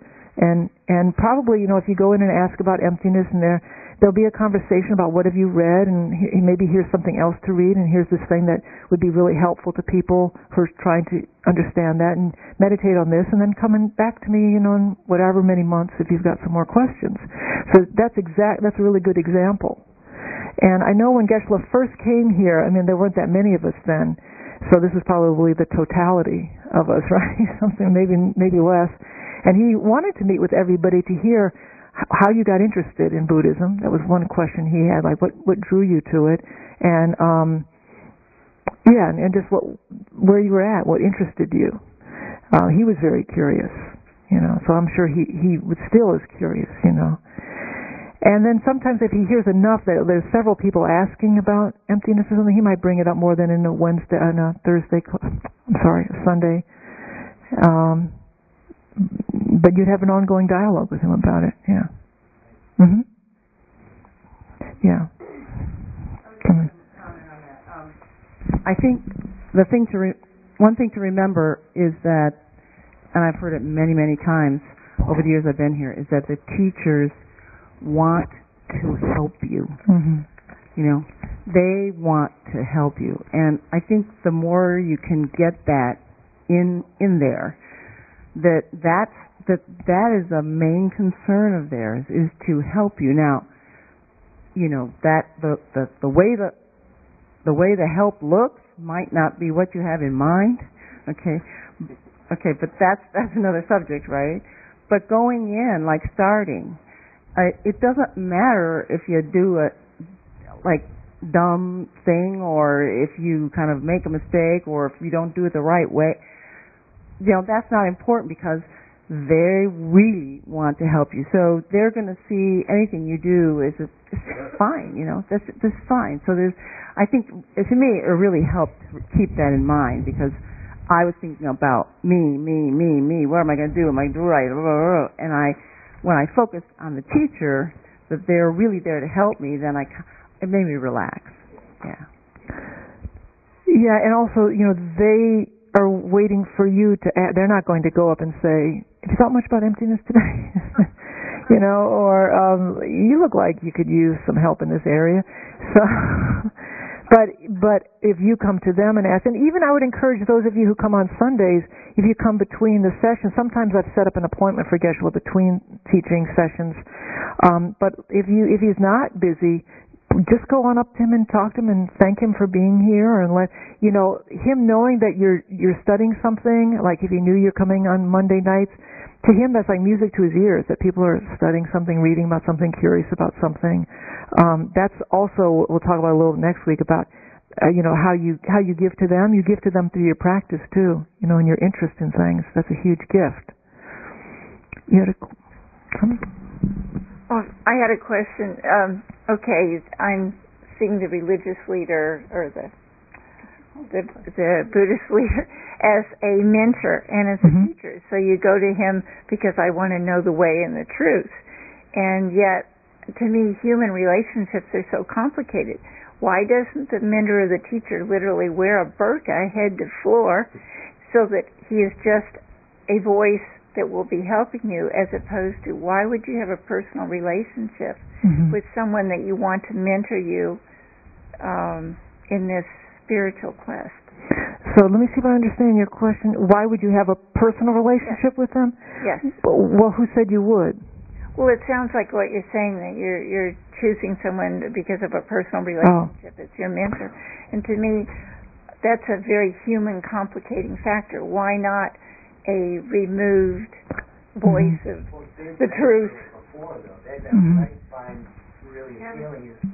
S2: And probably, if you go in and ask about emptiness, and there'll be a conversation about what have you read, and maybe here's something else to read, and here's this thing that would be really helpful to people who are trying to understand that, and meditate on this, and then coming back to me, in whatever many months if you've got some more questions. So that's a really good example. And I know when Geshe-la first came here, I mean, there weren't that many of us then, so this is probably the totality of us, right? Something maybe less. And he wanted to meet with everybody to hear how you got interested in Buddhism. That was one question he had, like what drew you to it, and and just where you were at, what interested you. He was very curious, so I'm sure he still is curious, And then sometimes if he hears enough that there's several people asking about emptiness or something, he might bring it up more than in a Sunday. But you'd have an ongoing dialogue with him about it. Yeah. Mm-hmm. Yeah.
S6: Comment on that. I think one thing to remember is that, and I've heard it many, many times over the years I've been here, is that the teachers want to help you.
S2: Mm-hmm.
S6: They want to help you, and I think the more you can get that in there, that is a main concern of theirs, is to help you. Now, that the way the help looks might not be what you have in mind. Okay, but that's another subject, right? But going in, like starting, it doesn't matter if you do a dumb thing, or if you kind of make a mistake, or if you don't do it the right way. That's not important, because they really want to help you. So they're going to see anything you do is fine, that's fine. So I think, to me, it really helped keep that in mind, because I was thinking about me, what am I going to do? Am I going to do right? And when I focused on the teacher, that they're really there to help me, then it made me relax. Yeah.
S2: Yeah, and also, they are waiting for you to add. They're not going to go up and say, have you thought much about emptiness today? or you look like you could use some help in this area. So, But if you come to them and ask, and even I would encourage those of you who come on Sundays, if you come between the sessions, sometimes I've set up an appointment for Geshe-la between teaching sessions. But if he's not busy, just go on up to him and talk to him and thank him for being here, and let him knowing that you're studying something. Like if he knew you're coming on Monday nights, to him that's like music to his ears, that people are studying something, reading about something, curious about something. That's also, we'll talk about a little next week about how you give to them. You give to them through your practice too, and your interest in things. That's a huge gift. You had a comment?
S3: Well, I had a question. Okay, I'm seeing the religious leader or the Buddhist leader as a mentor and as a teacher. So you go to him because I want to know the way and the truth. And yet, to me, human relationships are so complicated. Why doesn't the mentor or the teacher literally wear a burqa head to floor so that he is just a voice that will be helping you, as opposed to why would you have a personal relationship with someone that you want to mentor you in this spiritual quest?
S2: So let me see if I understand your question. Why would you have a personal relationship with them?
S3: Yes.
S2: Well, who said you would?
S3: Well, it sounds like what you're saying, that you're choosing someone because of a personal relationship. It's your mentor. And to me, that's a very human, complicating factor. Why not a removed voice of the truth?
S5: Before, though. That's what I find really appealing is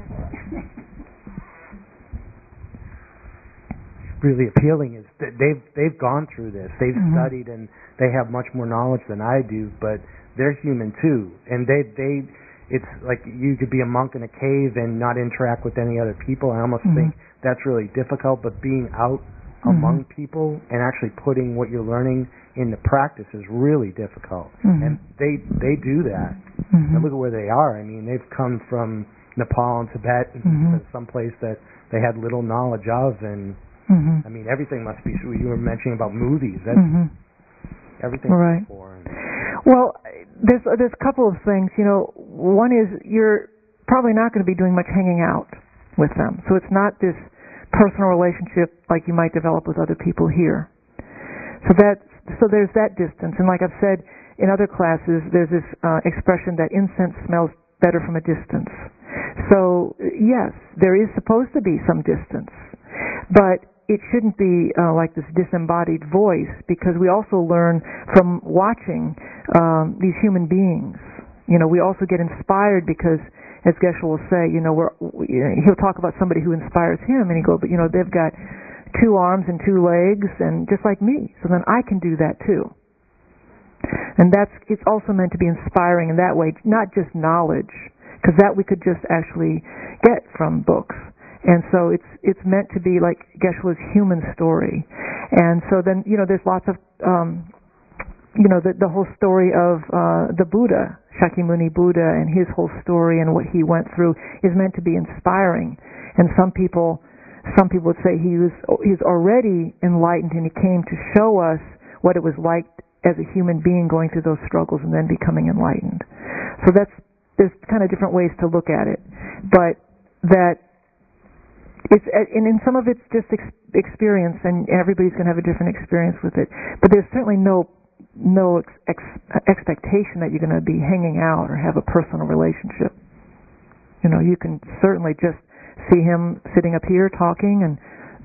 S5: that they've gone through this. They've studied and they have much more knowledge than I do, but they're human too. And it's like you could be a monk in a cave and not interact with any other people. I almost think that's really difficult, but being out among people and actually putting what you're learning into practice is really difficult. And they do that. And look at where they are. I mean, they've come from Nepal and Tibet to some place that they had little knowledge of, and I mean, everything must be. You were mentioning about movies. That's everything.
S2: Right. Well, there's a couple of things. One is you're probably not going to be doing much hanging out with them, so it's not this personal relationship like you might develop with other people here. So there's that distance. And like I've said in other classes, there's this expression that incense smells better from a distance. So yes, there is supposed to be some distance, but it shouldn't be like this disembodied voice, because we also learn from watching these human beings. We also get inspired because, as Geshe will say, he'll talk about somebody who inspires him, and he go, but they've got 2 arms and 2 legs, and just like me, so then I can do that too. And it's also meant to be inspiring in that way, not just knowledge, because that we could just actually get from books. And so it's meant to be like Geshe-la's human story. And so then there's lots of the whole story of the Buddha, Shakyamuni Buddha, and his whole story and what he went through is meant to be inspiring. And some people would say he's already enlightened, and he came to show us what it was like as a human being going through those struggles and then becoming enlightened. So there's kind of different ways to look at it, but that it's, and in some of it's just experience, and everybody's going to have a different experience with it. But there's certainly no expectation that you're going to be hanging out or have a personal relationship. You can certainly just see him sitting up here talking, and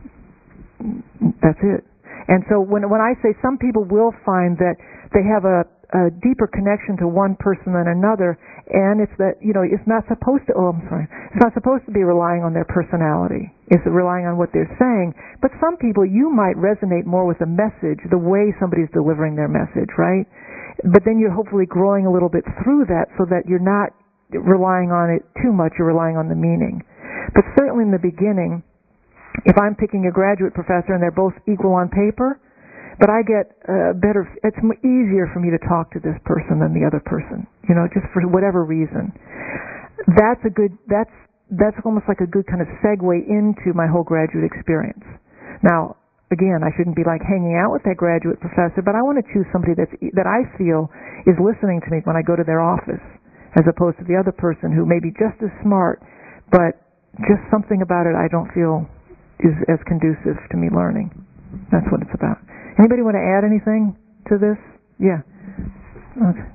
S2: that's it. And so when I say some people will find that they have a deeper connection to one person than another, and it's that it's not supposed to. It's not supposed to be relying on their personality. It's relying on what they're saying. But some people, you might resonate more with the message, the way somebody's delivering their message, right? But then you're hopefully growing a little bit through that, so that you're not relying on it too much. You're relying on the meaning. But certainly in the beginning, if I'm picking a graduate professor and they're both equal on paper, but I get it's easier for me to talk to this person than the other person, just for whatever reason. That's almost like a good kind of segue into my whole graduate experience. Now, again, I shouldn't be like hanging out with that graduate professor, but I want to choose somebody that I feel is listening to me when I go to their office, as opposed to the other person who may be just as smart, but just something about it I don't feel is as conducive to me learning. That's what it's about. Anybody want to add anything to this? Yeah. Okay.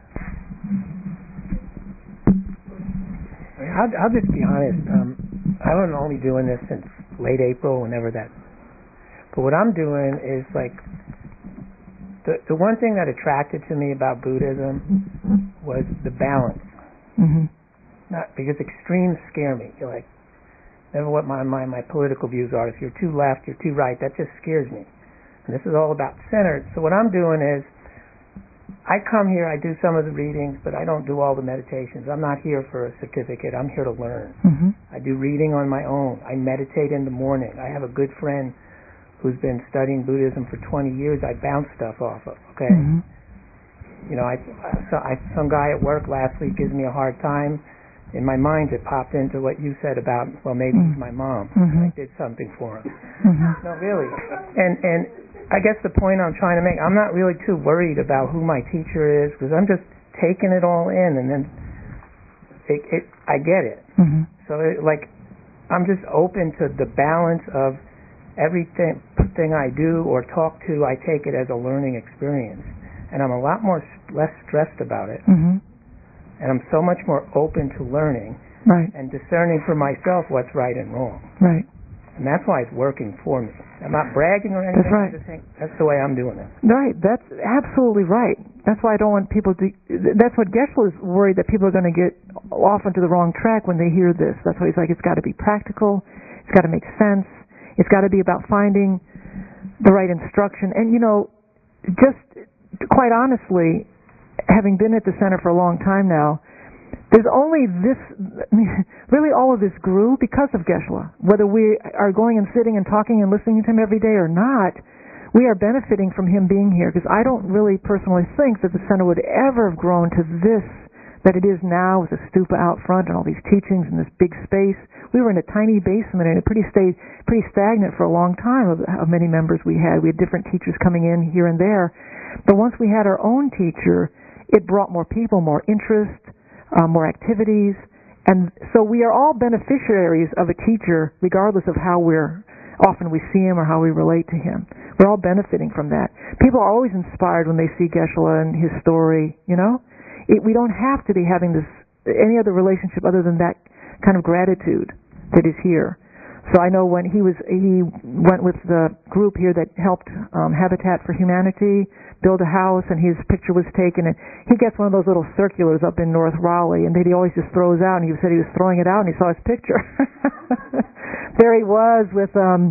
S7: I'll just be honest. I've been only doing this since late April, whenever that. But what I'm doing is like the one thing that attracted to me about Buddhism was the balance. Mm-hmm. Not because extremes scare me. You're like, never what my political views are. If you're too left, you're too right. That just scares me. And this is all about centered. So what I'm doing is, I come here, I do some of the readings, but I don't do all the meditations. I'm not here for a certificate. I'm here to learn. Mm-hmm. I do reading on my own. I meditate in the morning. I have a good friend who's been studying Buddhism for 20 years. I bounce stuff off of, okay? Mm-hmm. You know, some guy at work last week gives me a hard time. In my mind, it popped into what you said about, well, maybe he's my mom. Mm-hmm. I did something for him. Mm-hmm. No, really. And I guess the point I'm trying to make, I'm not really too worried about who my teacher is, because I'm just taking it all in, and then I get it. Mm-hmm. So, I'm just open to the balance of everything I do or talk to. I take it as a learning experience, and I'm a lot less stressed about it. Mm-hmm. And I'm so much more open to learning, right, and discerning for myself what's right and wrong. Right. And that's why it's working for me. I'm not bragging or anything. That's right. I just think that's the way I'm doing it. Right. That's absolutely right. That's why I don't want people to... That's what Geshe is worried, that people are going to get off onto the wrong track when they hear this. That's why he's like, it's got to be practical. It's got to make sense. It's got to be about finding the right instruction. And, just quite honestly, having been at the center for a long time now, there's only this, really all of this grew because of Geshe. Whether we are going and sitting and talking and listening to him every day or not, we are benefiting from him being here, because I don't really personally think that the center would ever have grown to this that it is now, with a stupa out front and all these teachings in this big space. We were in a tiny basement, and it stayed pretty stagnant for a long time of many members we had. We had different teachers coming in here and there. But once we had our own teacher, it brought more people, more interest, more activities, and so we are all beneficiaries of a teacher, regardless of how often we see him or how we relate to him. We're all benefiting from that. People are always inspired when they see Geshe and his story. We don't have to be having any other relationship other than that kind of gratitude that is here. So I know when he went with the group here that helped Habitat for Humanity build a house, and his picture was taken, and he gets one of those little circulars up in North Raleigh, and that he always just throws out, and he said he was throwing it out, and he saw his picture. There he was with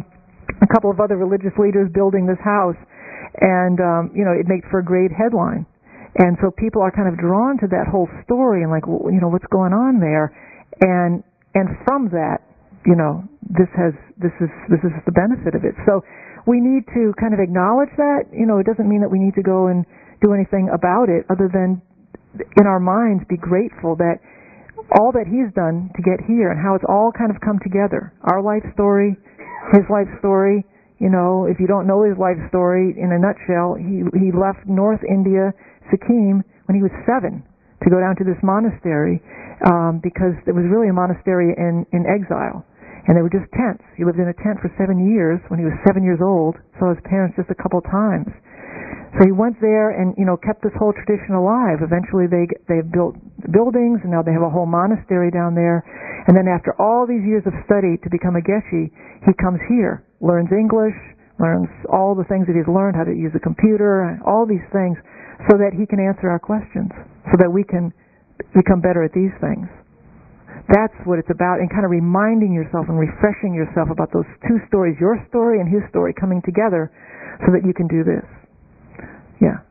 S7: a couple of other religious leaders building this house, and it makes for a great headline. And so people are kind of drawn to that whole story and what's going on there, and from that, this is the benefit of it. So we need to kind of acknowledge that. It doesn't mean that we need to go and do anything about it, other than in our minds be grateful that all that he's done to get here and how it's all kind of come together. Our life story, his life story. If you don't know his life story, in a nutshell, he left North India, Sikkim, when he was 7 to go down to this monastery, because it was really a monastery in exile. And they were just tents. He lived in a tent for 7 years. When he was 7 years old, saw his parents just a couple times. So he went there and kept this whole tradition alive. Eventually they built buildings, and now they have a whole monastery down there. And then after all these years of study to become a Geshe, he comes here, learns English, learns all the things that he's learned, how to use a computer, all these things, so that he can answer our questions, so that we can become better at these things. That's what it's about, and kind of reminding yourself and refreshing yourself about those two stories, your story and his story, coming together so that you can do this. Yeah.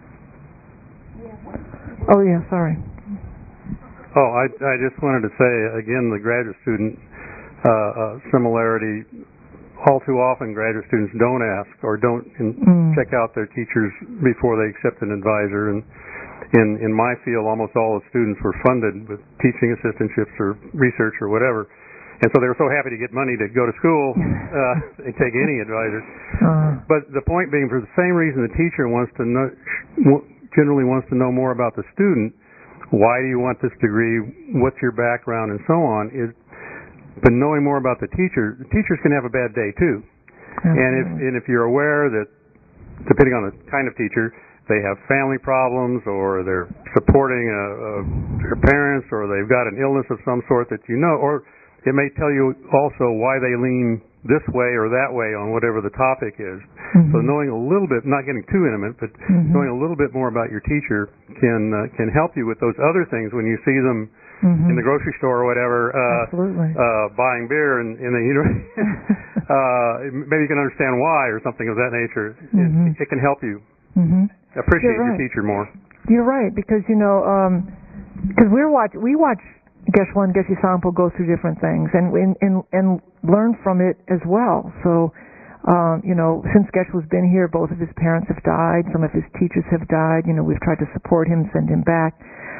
S7: Oh, yeah, sorry.
S4: Oh, I just wanted to say, again, the graduate student similarity. All too often, graduate students don't ask or don't check out their teachers before they accept an advisor. And in my field, almost all the students were funded with teaching assistantships or research or whatever. And so they were so happy to get money to go to school and take any advisor. But the point being, for the same reason the teacher generally wants to know more about the student, why do you want this degree, what's your background, and so on, is but knowing more about the teachers can have a bad day too.
S2: Absolutely.
S4: And if you're aware that, depending on the kind of teacher, they have family problems, or they're supporting their parents, or they've got an illness of some sort that you know, or it may tell you also why they lean this way or that way on whatever the topic is.
S2: Mm-hmm.
S4: So knowing a little bit, not getting too intimate, but knowing a little bit more about your teacher can help you with those other things when you see them in the grocery store or whatever, buying beer, and you know, maybe you can understand why or something of that nature. It can help you appreciate your teacher more.
S2: You're right, because you know, because we watch Geshe-la and Geshe Sangpo go through different things and learn from it as well. So, you know, since Geshe-la's been here, both of his parents have died, some of his teachers have died. You know, we've tried to support him, send him back.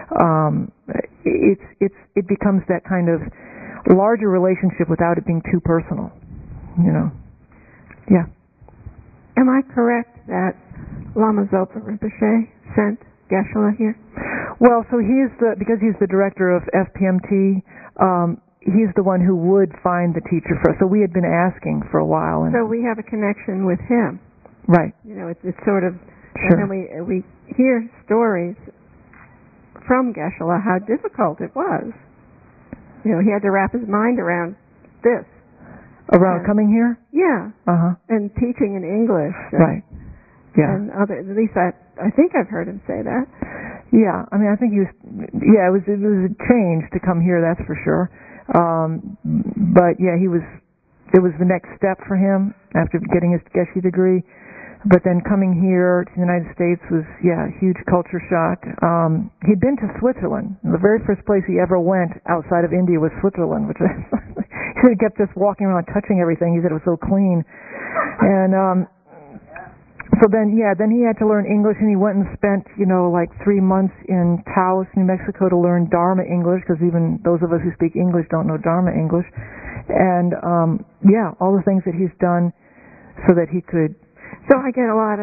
S2: It becomes that kind of larger relationship without it being too personal. You know, yeah.
S1: Am I correct that Lama Zopa Rinpoche sent Geshe-la here?
S2: Well, so because he's the director of FPMT, he's the one who would find the teacher for us. So we had been asking for a while.
S1: So we have a connection with him.
S2: Right.
S1: You know, it's sort of,
S2: sure.
S1: And then we hear stories from Geshe-la how difficult it was. You know, he had to wrap his mind around this.
S2: Around coming here?
S1: Yeah. And teaching in English.
S2: Right. Yeah.
S1: And at least I think I've heard him say that.
S2: Yeah, I mean, I think it was a change to come here, that's for sure. But yeah, it was the next step for him after getting his Geshe degree. But then coming here to the United States was, a huge culture shock. He'd been to Switzerland. The very first place he ever went outside of India was Switzerland, which he kept just walking around touching everything. He said it was so clean. And so then he had to learn English, and he went and spent, like 3 months in Taos, New Mexico to learn Dharma English, because even those of us who speak English don't know Dharma English. And, all the things that he's done so that he could.
S1: So I get a lot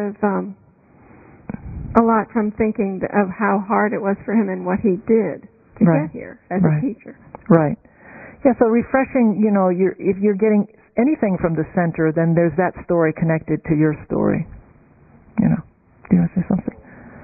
S1: from thinking of how hard it was for him and what he did to get here as a teacher.
S2: Right. Yeah, so refreshing, if you're getting anything from the center, then there's that story connected to your story. Do you want to say something?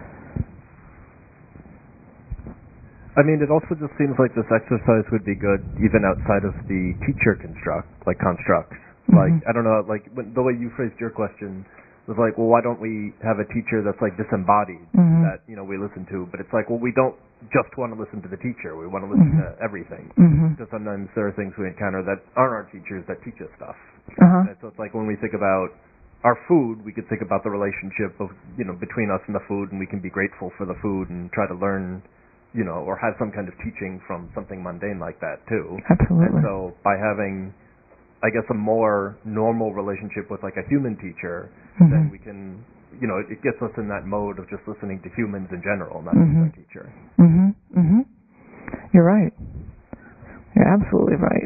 S8: I mean, it also just seems like this exercise would be good even outside of the teacher constructs. Like, I don't know, like the way you phrased your question was like, well, why don't we have a teacher that's like disembodied that, we listen to? But it's like, well, we don't just want to listen to the teacher. We want to listen to everything. Because sometimes there are things we encounter that aren't our teachers that teach us stuff. And so it's like when we think about our food, we could think about the relationship of, between us and the food, and we can be grateful for the food and try to learn, or have some kind of teaching from something mundane like that too.
S2: Absolutely.
S8: And so by having, I guess, a more normal relationship with like a human teacher, then we can, it gets us in that mode of just listening to humans in general, not just our teacher.
S2: You're right. You're absolutely right.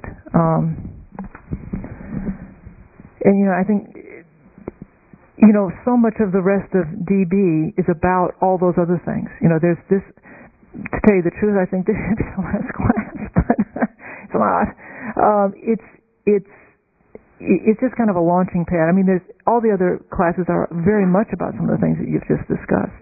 S2: And I think, so much of the rest of DB is about all those other things. There's this, to tell you the truth, I think this should be the last class, but it's a lot. It's just kind of a launching pad. I mean, there's all the other classes are very much about some of the things that you've just discussed.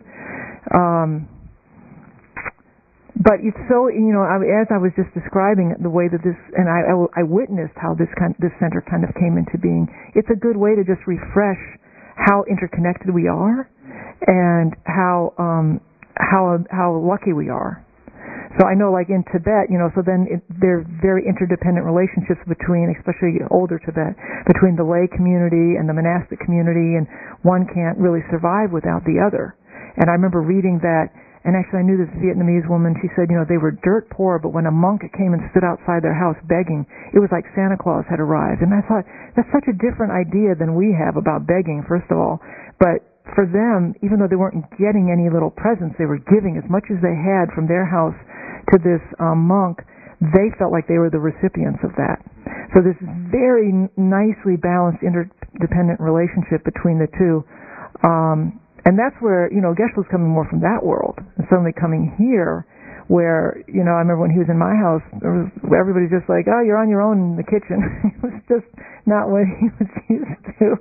S2: But it's so, as I was just describing the way that this, and I witnessed how this center kind of came into being. It's a good way to just refresh how interconnected we are, and how lucky we are. So I know, like in Tibet, so then there are very interdependent relationships between, especially older Tibet, between the lay community and the monastic community, and one can't really survive without the other. And I remember reading that, and actually I knew this Vietnamese woman, she said, they were dirt poor, but when a monk came and stood outside their house begging, it was like Santa Claus had arrived. And I thought, that's such a different idea than we have about begging, first of all. But for them, even though they weren't getting any little presents, they were giving as much as they had from their house to this monk. They felt like they were the recipients of that. So this very nicely balanced interdependent relationship between the two. And that's where, Geshe-la's coming more from that world. And suddenly coming here where, I remember when he was in my house, everybody's just like, oh, you're on your own in the kitchen. It was just not what he was used to.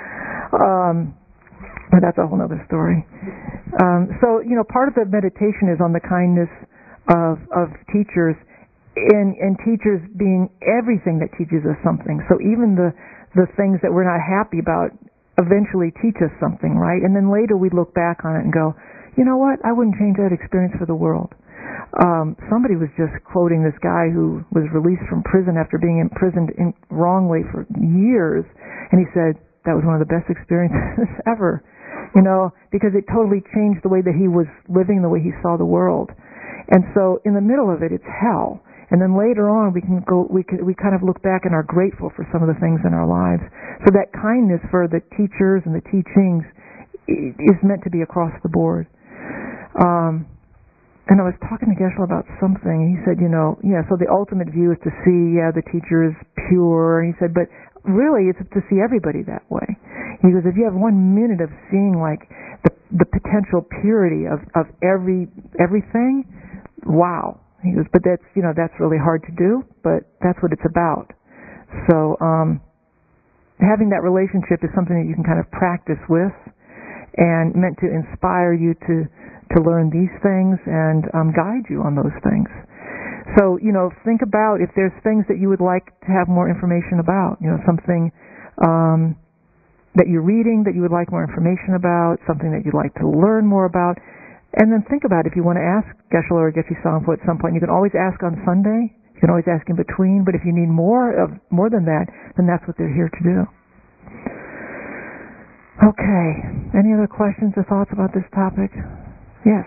S2: But that's a whole other story. So, part of the meditation is on the kindness of teachers, and teachers being everything that teaches us something. So even the things that we're not happy about eventually teach us something, right? And then later we look back on it and go, you know what? I wouldn't change that experience for the world. Somebody was just quoting this guy who was released from prison after being imprisoned wrongly for years, and he said that was one of the best experiences ever, because it totally changed the way that he was living, the way he saw the world. And so in the middle of it, it's hell. And then later on, we kind of look back and are grateful for some of the things in our lives. So that kindness for the teachers and the teachings is meant to be across the board. And I was talking to Geshe about something, and he said, so the ultimate view is to see, the teacher is pure. And he said, but really it's to see everybody that way. He goes, if you have 1 minute of seeing like the potential purity of everything, wow. He goes, but that's really hard to do, but that's what it's about. So having that relationship is something that you can kind of practice with, and meant to inspire you to learn these things and guide you on those things. So, think about if there's things that you would like to have more information about, something that you're reading that you would like more information about, something that you'd like to learn more about. And then think about if you want to ask Geshe or Geshe Sangpo at some point. You can always ask on Sunday. You can always ask in between. But if you need more than that, then that's what they're here to do. Okay. Any other questions or thoughts about this topic? Yes.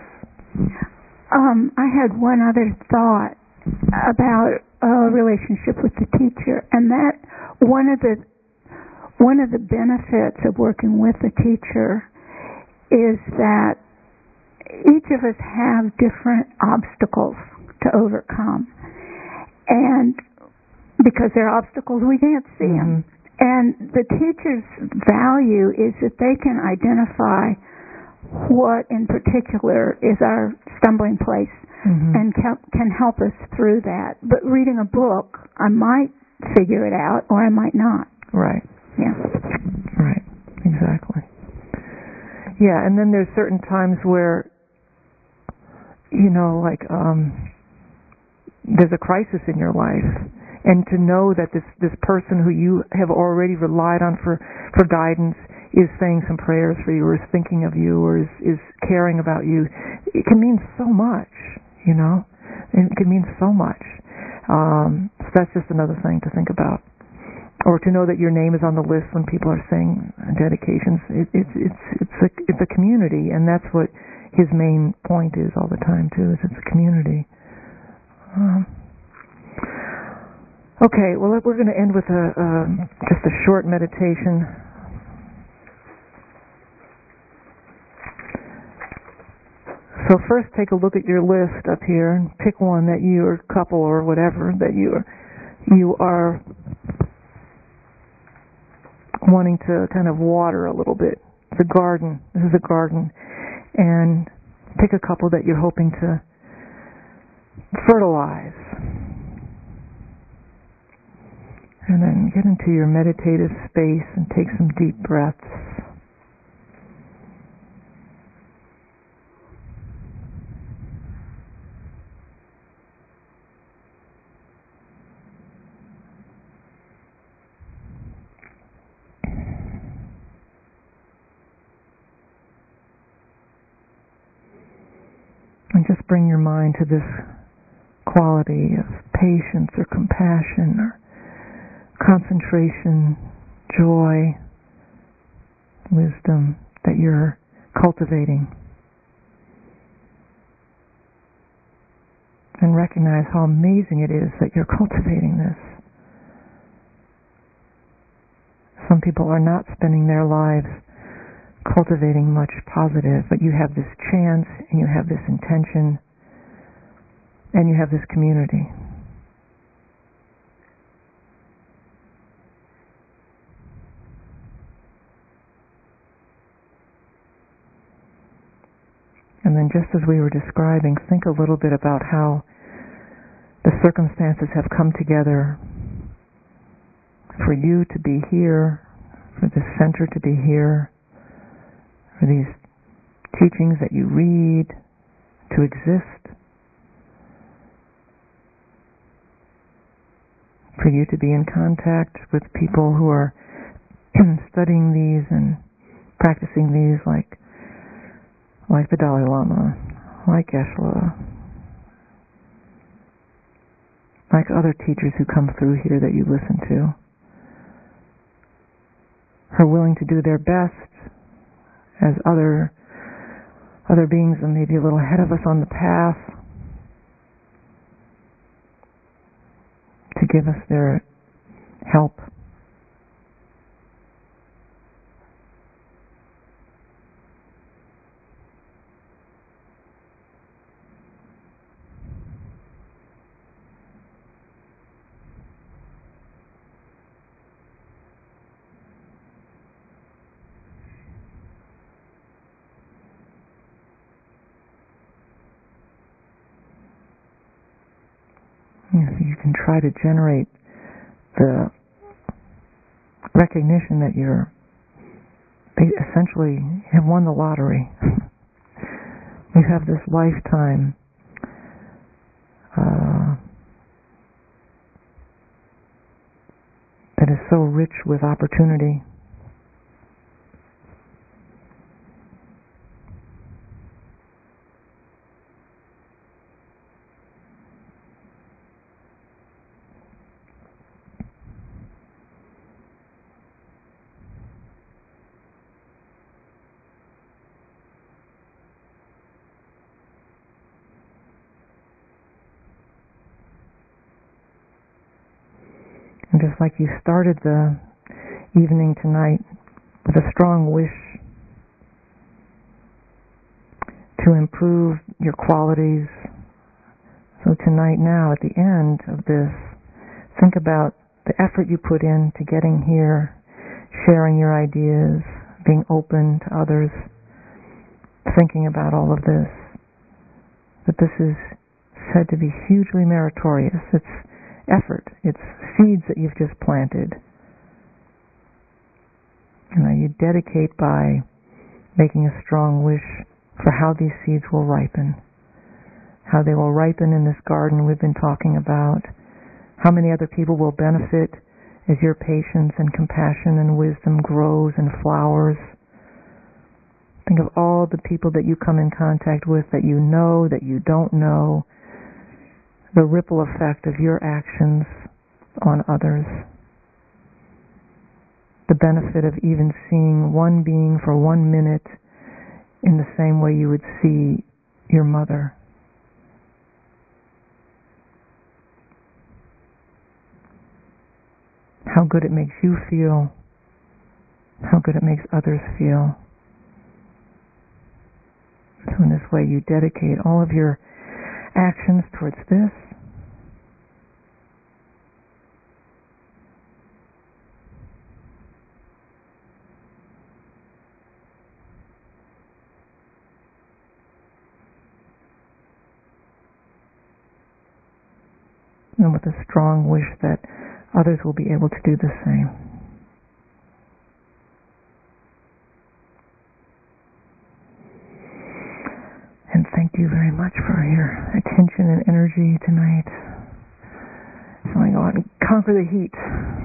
S1: I had one other thought about a relationship with the teacher, and that one of the benefits of working with a teacher is that each of us have different obstacles to overcome, and because they're obstacles we can't see them. And the teacher's value is that they can identify what in particular is our stumbling place and can help us through that. But reading a book, I might figure it out or I might not.
S2: Right.
S1: Yeah.
S2: Right. Exactly. Yeah, and then there's certain times where, there's a crisis in your life, and to know that this person who you have already relied on for guidance is saying some prayers for you, or is thinking of you, or is caring about you, it can mean so much, It can mean so much. So that's just another thing to think about. Or to know that your name is on the list when people are saying dedications. It's a community, and that's what his main point is all the time too. Is it's a community. Okay, well, we're going to end with just a short meditation. So first, take a look at your list up here and pick one that you, or couple, or whatever that you are wanting to kind of water a little bit. It's a garden. This is a garden, and pick a couple that you're hoping to fertilize. And then get into your meditative space and take some deep breaths. And just bring your mind to this quality of patience or compassion or concentration, joy, wisdom that you're cultivating. And recognize how amazing it is that you're cultivating this. Some people are not spending their lives cultivating much positive, but you have this chance, and you have this intention, and you have this community. And then just as we were describing, think a little bit about how the circumstances have come together for you to be here, for this center to be here, for these teachings that you read to exist, for you to be in contact with people who are studying these and practicing these, like the Dalai Lama, like Geshe-la, like other teachers who come through here that you listen to, are willing to do their best as other beings and maybe a little ahead of us on the path to give us their help. You can try to generate the recognition that you're essentially have won the lottery. You have this lifetime that is so rich with opportunity. And just like you started the evening tonight with a strong wish to improve your qualities, so tonight now at the end of this, think about the effort you put in to getting here, sharing your ideas, being open to others, thinking about all of this, that this is said to be hugely meritorious. It's effort. It's seeds that you've just planted. And now you dedicate by making a strong wish for how these seeds will ripen. How they will ripen in this garden we've been talking about. How many other people will benefit as your patience and compassion and wisdom grows and flowers. Think of all the people that you come in contact with, that you know, that you don't know, the ripple effect of your actions on others. The benefit of even seeing one being for 1 minute in the same way you would see your mother. How good it makes you feel. How good it makes others feel. So in this way you dedicate all of your actions towards this. And with a strong wish that others will be able to do the same. And thank you very much for your attention and energy tonight. So I go out and conquer the heat.